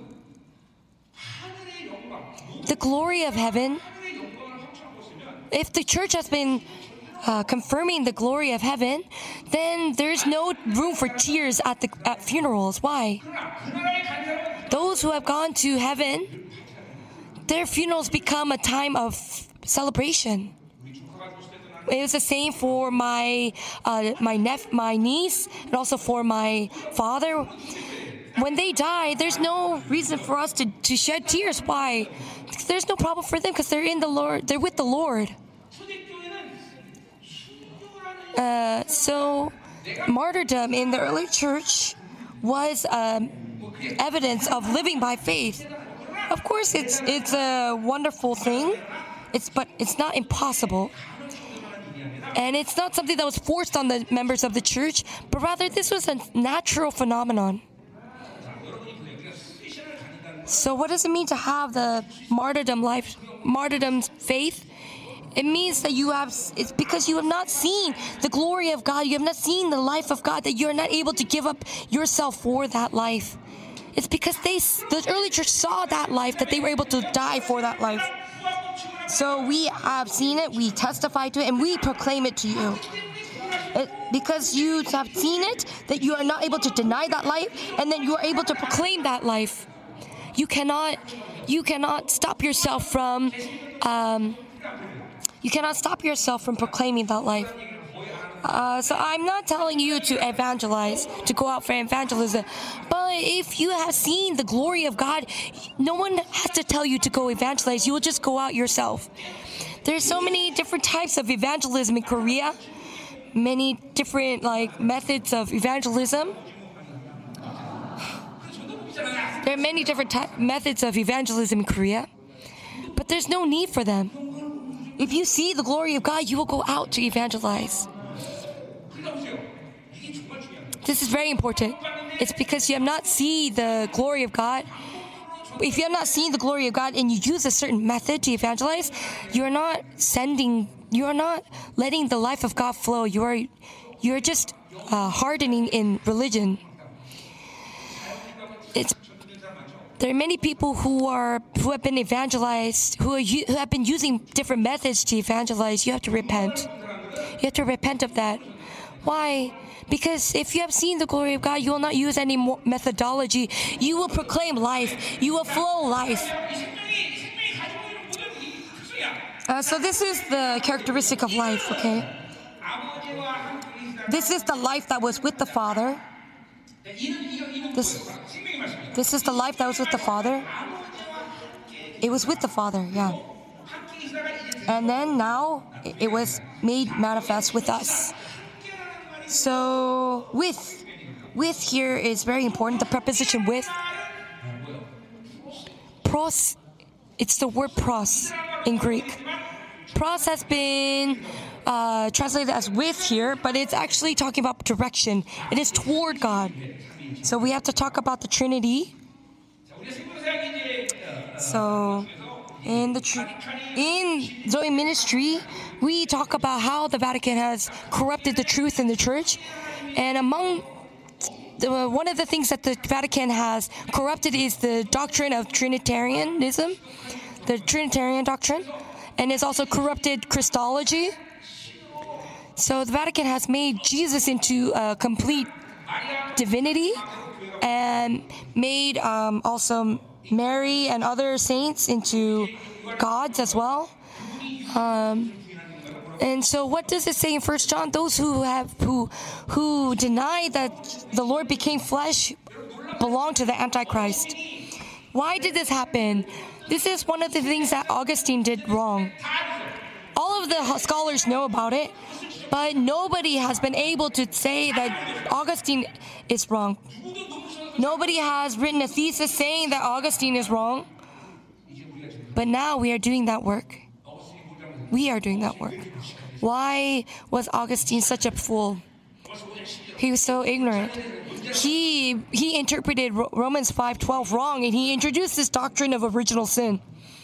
The glory of heaven, if the church has been confirming the glory of heaven, then there's no room for tears at funerals. Why? Those who have gone to heaven, their funerals become a time of celebration. It was the same for my niece, and also for my father. When they die, there's no reason for us to shed tears. Why? There's no problem for them because they're in the Lord. They're with the Lord. So martyrdom in the early church was evidence of living by faith. Of course, it's a wonderful thing. But it's not impossible. And it's not something that was forced on the members of the church, but rather this was a natural phenomenon. So what does it mean to have the martyrdom faith? It means that it's because you have not seen the glory of God, you have not seen the life of God, that you are not able to give up yourself for that life. It's because the early church saw that life, that they were able to die for that life. So we have seen it, we testify to it, and we proclaim it to you. Because you have seen it, that you are not able to deny that life, and then you are able to proclaim that life. You cannot stop yourself from proclaiming that life. So I'm not telling you to evangelize, to go out for evangelism. But if you have seen the glory of God, no one has to tell you to go evangelize. You will just go out yourself. There's so many different types of evangelism in Korea. Many different methods of evangelism. There are many different methods of evangelism in Korea. But there's no need for them. If you see the glory of God, you will go out to evangelize. This is very important. It's because you have not seen the glory of God. If you have not seen the glory of God and you use a certain method to evangelize, you are not letting the life of God flow. You are just hardening in religion. There are many people who have been evangelized, who have been using different methods to evangelize. You have to repent. You have to repent of that. Why? Because if you have seen the glory of God, you will not use any more methodology. You will proclaim life. You will flow life. So this is the characteristic of life, okay? This is the life that was with the Father. This is the life that was with the Father. It was with the Father, yeah. And then now it was made manifest with us. So with here is very important. The preposition with. Pros, it's the word pros in Greek. Pros has been translated as with here, but it's actually talking about direction. It is toward God. So we have to talk about the Trinity. So in Zoe Ministry, we talk about how the Vatican has corrupted the truth in the church, and one of the things that the Vatican has corrupted is the doctrine of Trinitarianism, the Trinitarian doctrine, and it's also corrupted Christology. So the Vatican has made Jesus into a complete divinity, and made also Mary and other saints into gods as well. And so what does it say in 1 John? Those who deny that the Lord became flesh belong to the Antichrist. Why did this happen? This is one of the things that Augustine did wrong. All of the scholars know about it, but nobody has been able to say that Augustine is wrong. Nobody has written a thesis saying that Augustine is wrong. But now we are doing that work. We are doing that work. Why was Augustine such a fool? He was so ignorant. He interpreted Romans 5:12 wrong, and he introduced this doctrine of original sin.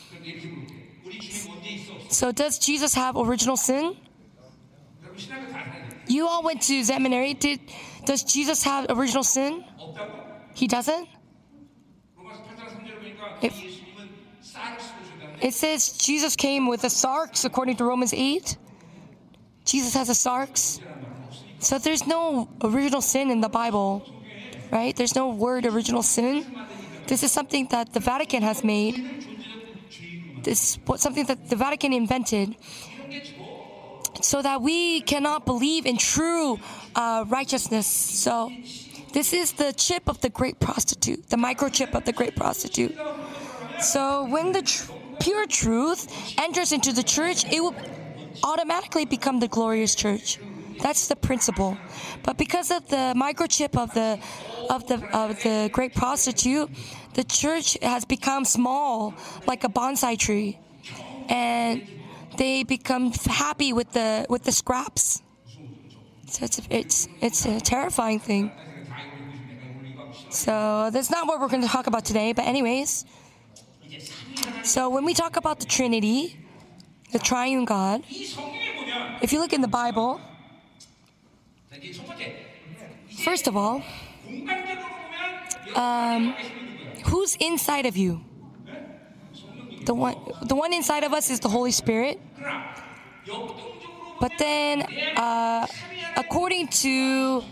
So does Jesus have original sin? You all went to seminary. Does Jesus have original sin? 없다고? He doesn't? 로마서 8장 3절에 보니까 If- 예수님은 사르스로 준다는데 It says Jesus came with a sarx according to Romans 8. Jesus has a sarx. So there's no original sin in the Bible, right? There's no word original sin. This is something that the Vatican has made. This is something that the Vatican invented so that we cannot believe in true righteousness. So this is the chip of the great prostitute, the microchip of the great prostitute. So when the pure truth enters into the church, it will automatically become the glorious church. That's the principle. But because of the microchip of the great prostitute, the church has become small, like a bonsai tree, and they become happy with the scraps. So it's a terrifying thing. So that's not what we're going to talk about today. But anyways, so when we talk about the Trinity, the Triune God, 이 성경에 보면 if you look in the Bible, 자, 이제 첫 번째 first of all, 공간적으로 보면 who's inside of you? The one inside of us is the Holy Spirit. 그러나 역동적으로 But then, according to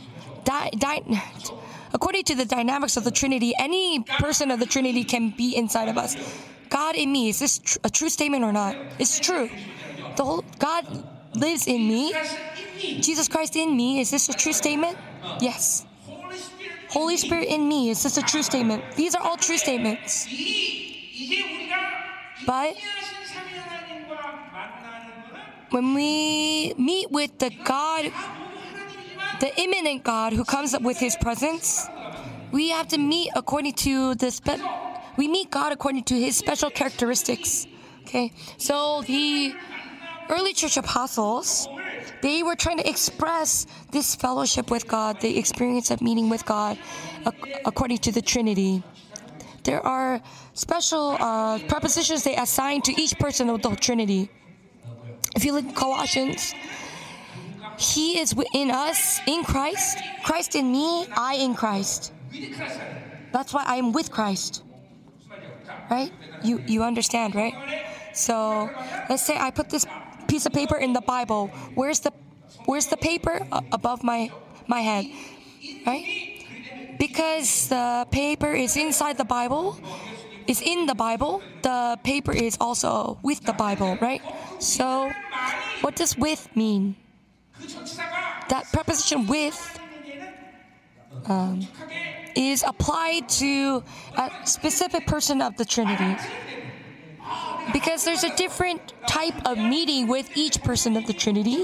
the dynamics of the Trinity, any person of the Trinity can be inside of us. God in me, is this a true statement or not? It's true. God lives in me. Jesus Christ in me, is this a true statement? Yes. Holy Spirit in me, is this a true statement? These are all true statements. 이제 우리가 But 인하신 삼위 하나님과 만나는 거는 when we meet with the God, the immanent God who comes up with His presence, we have to meet according to we meet God according to His special characteristics. Okay, so the early church apostles, they were trying to express this fellowship with God, the experience of meeting with God, according to the Trinity. There are special prepositions they assign to each person of the Trinity. If you look at Colossians, He is in us, in Christ, Christ in me, I in Christ. That's why I am with Christ. Right? You understand, right? So let's say I put this piece of paper in the Bible. Where's the paper? Above my head. Right? Because the paper is inside the Bible, is in the Bible, the paper is also with the Bible, right? So what does with mean? That preposition with is applied to a specific person of the Trinity. Because there's a different type of meeting with each person of the Trinity.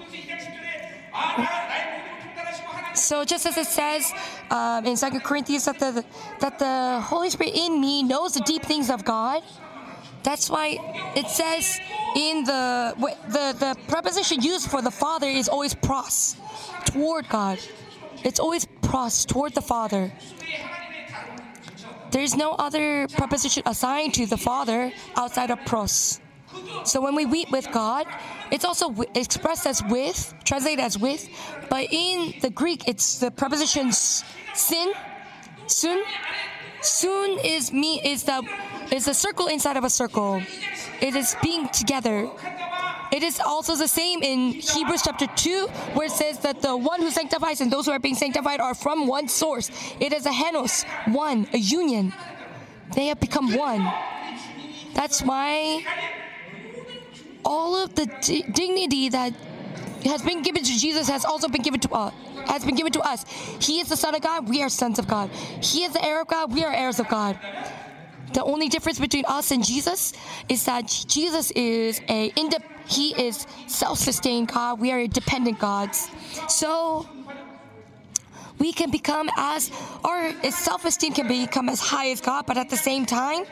So just as it says in 2 Corinthians that the Holy Spirit in me knows the deep things of God, that's why it says in the preposition used for the Father is always pros, toward God. It's always pros, toward the Father. There's no other preposition assigned to the Father outside of pros. So when we meet with God, it's also expressed as with, translated as with, but in the Greek, it's the preposition sin, sun. Sun is a circle inside of a circle. It is being together. It is also the same in Hebrews chapter 2, where it says that the one who sanctifies and those who are being sanctified are from one source. It is a henos, one, a union. They have become one. That's why all of the dignity that has been given to Jesus has also been given to us. He is the Son of God, we are sons of God. He is the heir of God, we are heirs of God. The only difference between us and Jesus is that Jesus is he is self-sustained God, we are dependent gods. So we can become our self-esteem can become as high as God, but at the same time,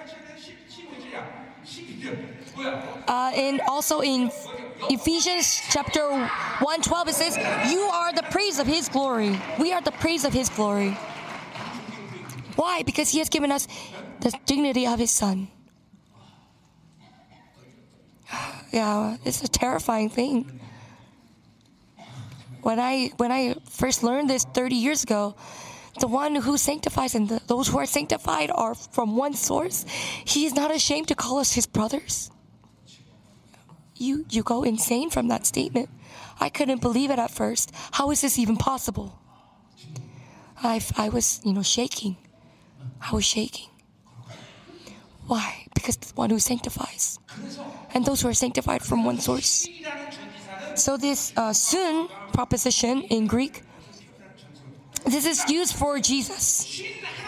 and also in Ephesians chapter 1:12, it says, "You are the praise of His glory." We are the praise of His glory. Why? Because He has given us the dignity of His Son. Yeah, it's a terrifying thing. when I first learned this 30 years ago, the one who sanctifies and those who are sanctified are from one source. He is not ashamed to call us his brothers. You go insane from that statement. I couldn't believe it at first. How is this even possible? I was, shaking. I was shaking. Why? Because the one who sanctifies. And those who are sanctified from one source. So this soon proposition in Greek, this is used for Jesus.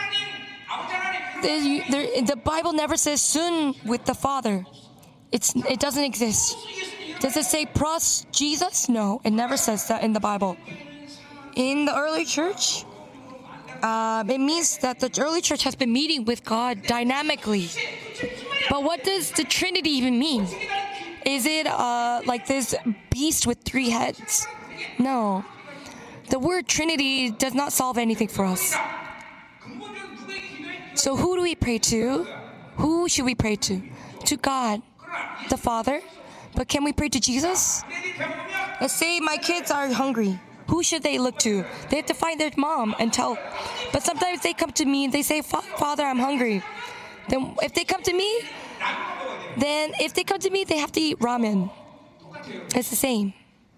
The Bible never says soon with the Father. It doesn't exist. Does it say pros Jesus? No, it never says that in the Bible. In the early church, it means that the early church has been meeting with God dynamically. But what does the Trinity even mean? Is it like this beast with 3 heads? No. The word Trinity does not solve anything for us. So who do we pray to? Who should we pray to? To God, the Father. But can we pray to Jesus? Let's say my kids are hungry. Who should they look to? They have to find their mom and tell. But sometimes they come to me and they say, Father, I'm hungry. Then if they come to me, they have to eat ramen. It's the same.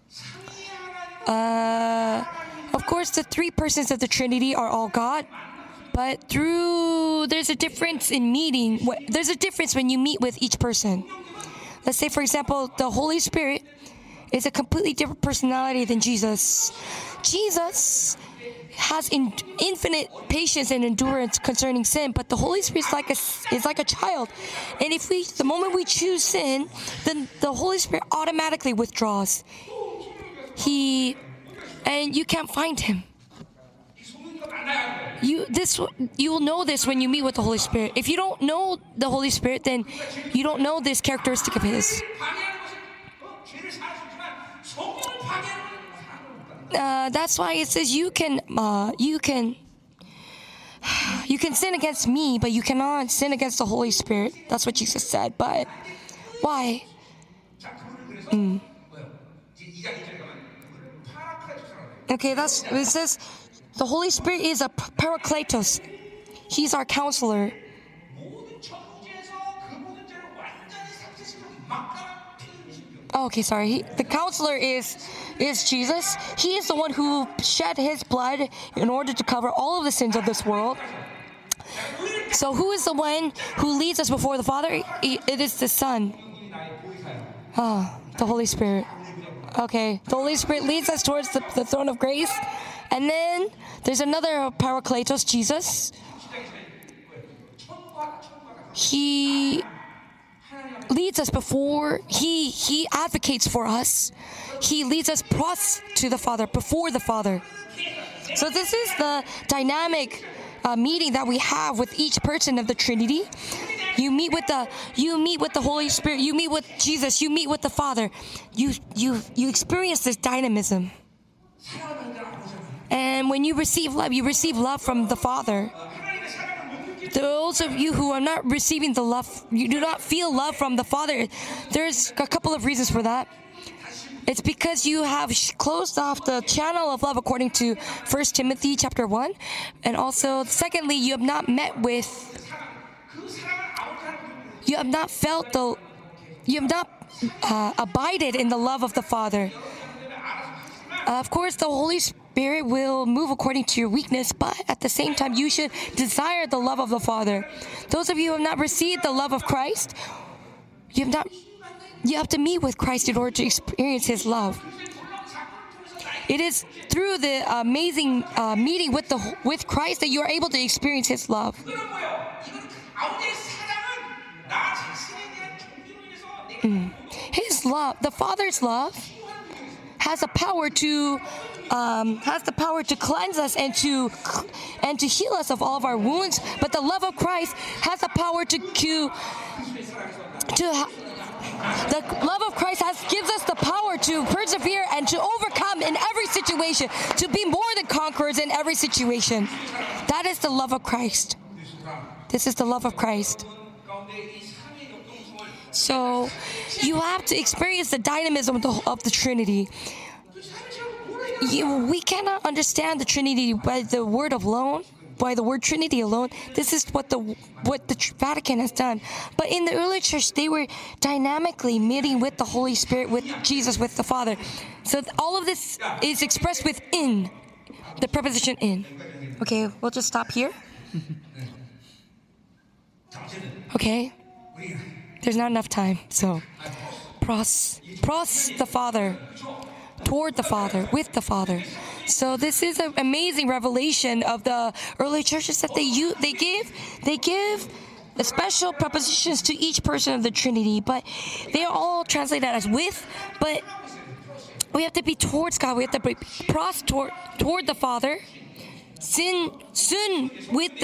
Of course, the 3 persons of the Trinity are all God. But there's a difference in meeting. There's a difference when you meet with each person. Let's say, for example, the Holy Spirit is a completely different personality than Jesus. Jesus has infinite patience and endurance concerning sin, but the Holy Spirit is like a child. And the moment we choose sin, then the Holy Spirit automatically withdraws. And you can't find him. You will know this when you meet with the Holy Spirit. If you don't know the Holy Spirit, then you don't know this characteristic of his. That's why it says you can sin against me, but you cannot sin against the Holy Spirit. That's what Jesus said. But why? Okay, it says the Holy Spirit is a Parakletos. He's our counselor. Oh, okay, sorry. The counselor is Jesus. He is the one who shed his blood in order to cover all of the sins of this world. So who is the one who leads us before the Father? It is the Son. The Holy Spirit. Okay, the Holy Spirit leads us towards the throne of grace. And then there's another Parakletos, Jesus. He leads us before, he advocates for us. He leads us to the Father, before the Father. So this is the dynamic meeting that we have with each person of the Trinity. You meet with the Holy Spirit, you meet with Jesus, you meet with the Father. You experience this dynamism. And when you receive love from the Father. Those of you who are not receiving the love, you do not feel love from the Father, there's a couple of reasons for that. It's because you have closed off the channel of love according to 1 Timothy chapter 1. And also, secondly, you have not abided in the love of the Father. Of course, the Holy Spirit will move according to your weakness, but at the same time, you should desire the love of the Father. Those of you who have not received the love of Christ, you have to meet with Christ in order to experience his love. It is through the amazing meeting with Christ that you are able to experience his love. His love, the Father's love, has the power to cleanse us and to heal us of all of our wounds. But the love of Christ has the power the love of Christ gives us the power to persevere and to overcome in every situation, to be more than conquerors in every situation. That is the love of Christ. This is the love of Christ. So you have to experience the dynamism of the Trinity. we cannot understand the Trinity by the word alone. By the word Trinity alone. This is what the Vatican has done. But in the early church, they were dynamically meeting with the Holy Spirit, with Jesus, with the Father. So all of this is expressed with "in," the preposition "in." Okay, we'll just stop here. Okay, there's not enough time, so pros the Father, toward the Father, with the Father. So this is an amazing revelation of the early churches that they give the special prepositions to each person of the Trinity, but they are all translated as "with." But we have to be towards God. We have to be pros toward the Father. Sun with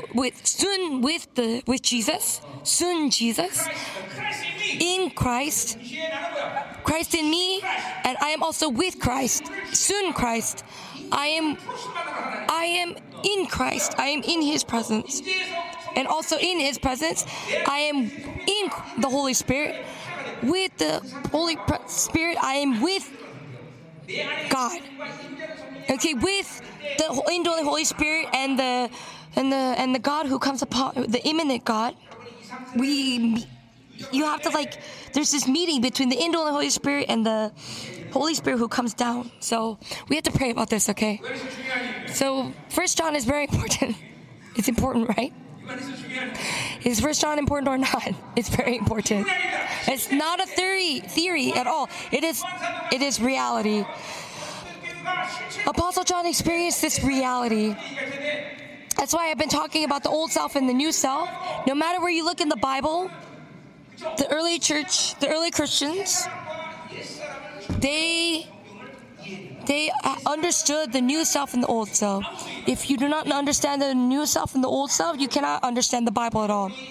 Jesus. Sun Jesus. In Christ. Christ in me, and I am also with Christ. Soon Christ. I am in Christ. I am in His presence. And also in His presence, I am in the Holy Spirit. With the Holy Spirit, I am with God. Okay, with the indwelling Holy Spirit and the God who comes upon, the immanent God, you have to there's this meeting between the indwelling Holy Spirit and the Holy Spirit who comes down. So we have to pray about this, okay? So 1 John is very important. It's important, right? Is 1 John important or not? It's very important. It's not a theory at all. It is reality. Apostle John experienced this reality. That's why I've been talking about the old self and the new self. No matter where you look in the Bible, the early church, the early Christians, they understood the new self and the old self. If you do not understand the new self and the old self, you cannot understand the Bible at all.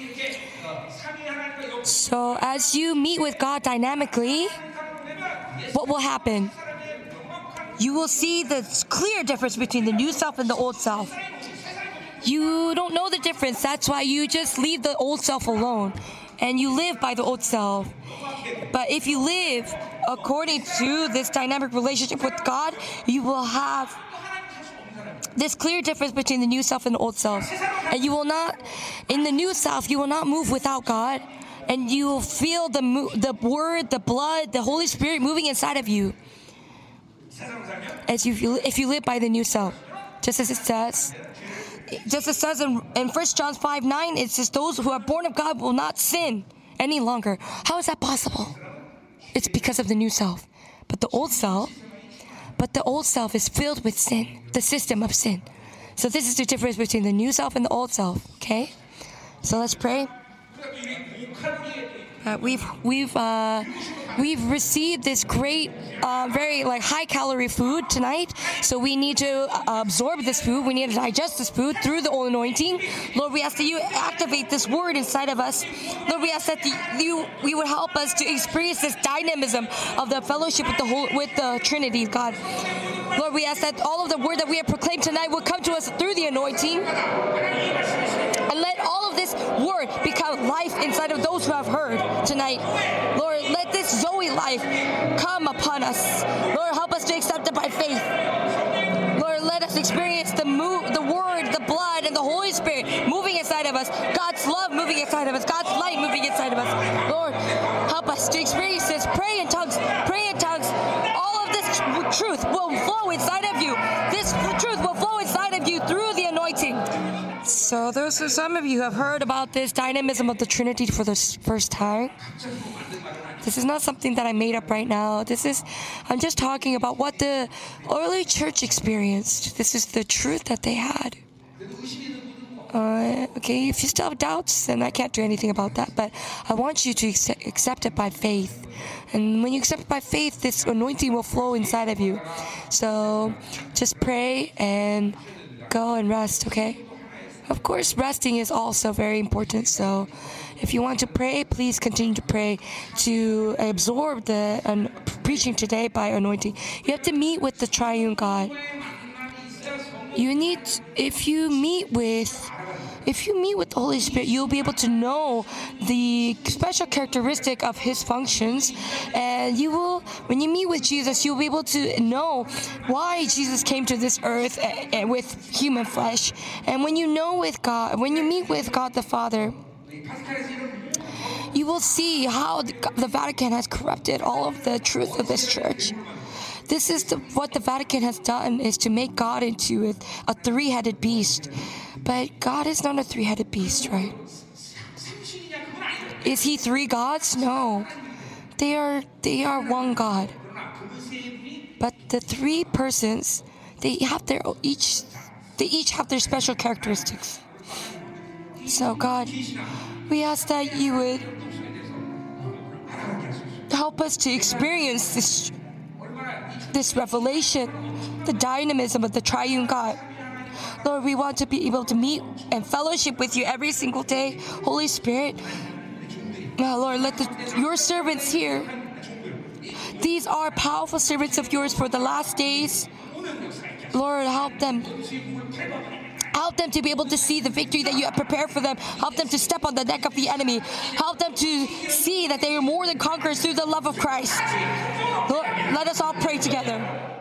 So as you meet with God dynamically, what will happen? You will see the clear difference between the new self and the old self. You don't know the difference. That's why you just leave the old self alone. And you live by the old self. But if you live according to this dynamic relationship with God, you will have this clear difference between the new self and the old self. And you will not, in the new self, you will not move without God. And you will feel the Word, the blood, the Holy Spirit moving inside of you. If you live by the new self. Just as it says in 1 John 5:9, it says, those who are born of God will not sin any longer. How is that possible? It's because of the new self. But the old self is filled with sin, the system of sin. So this is the difference between the new self and the old self. Okay? So let's pray. We've received this great, very high calorie food tonight. So we need to absorb this food. We need to digest this food through the anointing. Lord, we ask that you activate this word inside of us. Lord, we ask that we would help us to experience this dynamism of the fellowship with the Trinity, God. Lord, we ask that all of the word that we have proclaimed tonight will come to us through the anointing. And let all of this word become life inside of those who have heard tonight. Lord, let this Zoe life come upon us. Lord, help us to accept it by faith. Lord, let us experience the word, the blood, and the Holy Spirit moving inside of us. God's love moving inside of us. God's light moving inside of us. Lord, help us to experience this. Pray in tongues. Pray in tongues. All of this truth will flow inside of you. This truth will flow inside of you through the anointing. So some of you have heard about this dynamism of the Trinity for the first time. This is not something that I made up right now. I'm just talking about what the early church experienced. This is the truth that they had. Okay, if you still have doubts, then I can't do anything about that. But I want you to accept it by faith. And when you accept it by faith, this anointing will flow inside of you. So just pray and go and rest, okay? Of course, resting is also very important. So if you want to pray, please continue to pray to absorb the preaching today by anointing. You have to meet with the triune God. If If you meet with the Holy Spirit, you'll be able to know the special characteristic of His functions, and when you meet with Jesus, you'll be able to know why Jesus came to this earth and with human flesh. And when you meet with God the Father, you will see how the Vatican has corrupted all of the truth of this church. This is what the Vatican has done, is to make God into a three-headed beast. But God is not a three-headed beast, right? Is He three gods? No. They are one God. But the three persons, they each have their special characteristics. So God, we ask that you would help us to experience this revelation, the dynamism of the triune God. Lord, we want to be able to meet and fellowship with you every single day. Holy Spirit, Lord, let your servants here, these are powerful servants of yours for the last days. Lord, help them. Help them to be able to see the victory that you have prepared for them. Help them to step on the neck of the enemy. Help them to see that they are more than conquerors through the love of Christ. Lord, let us all pray together.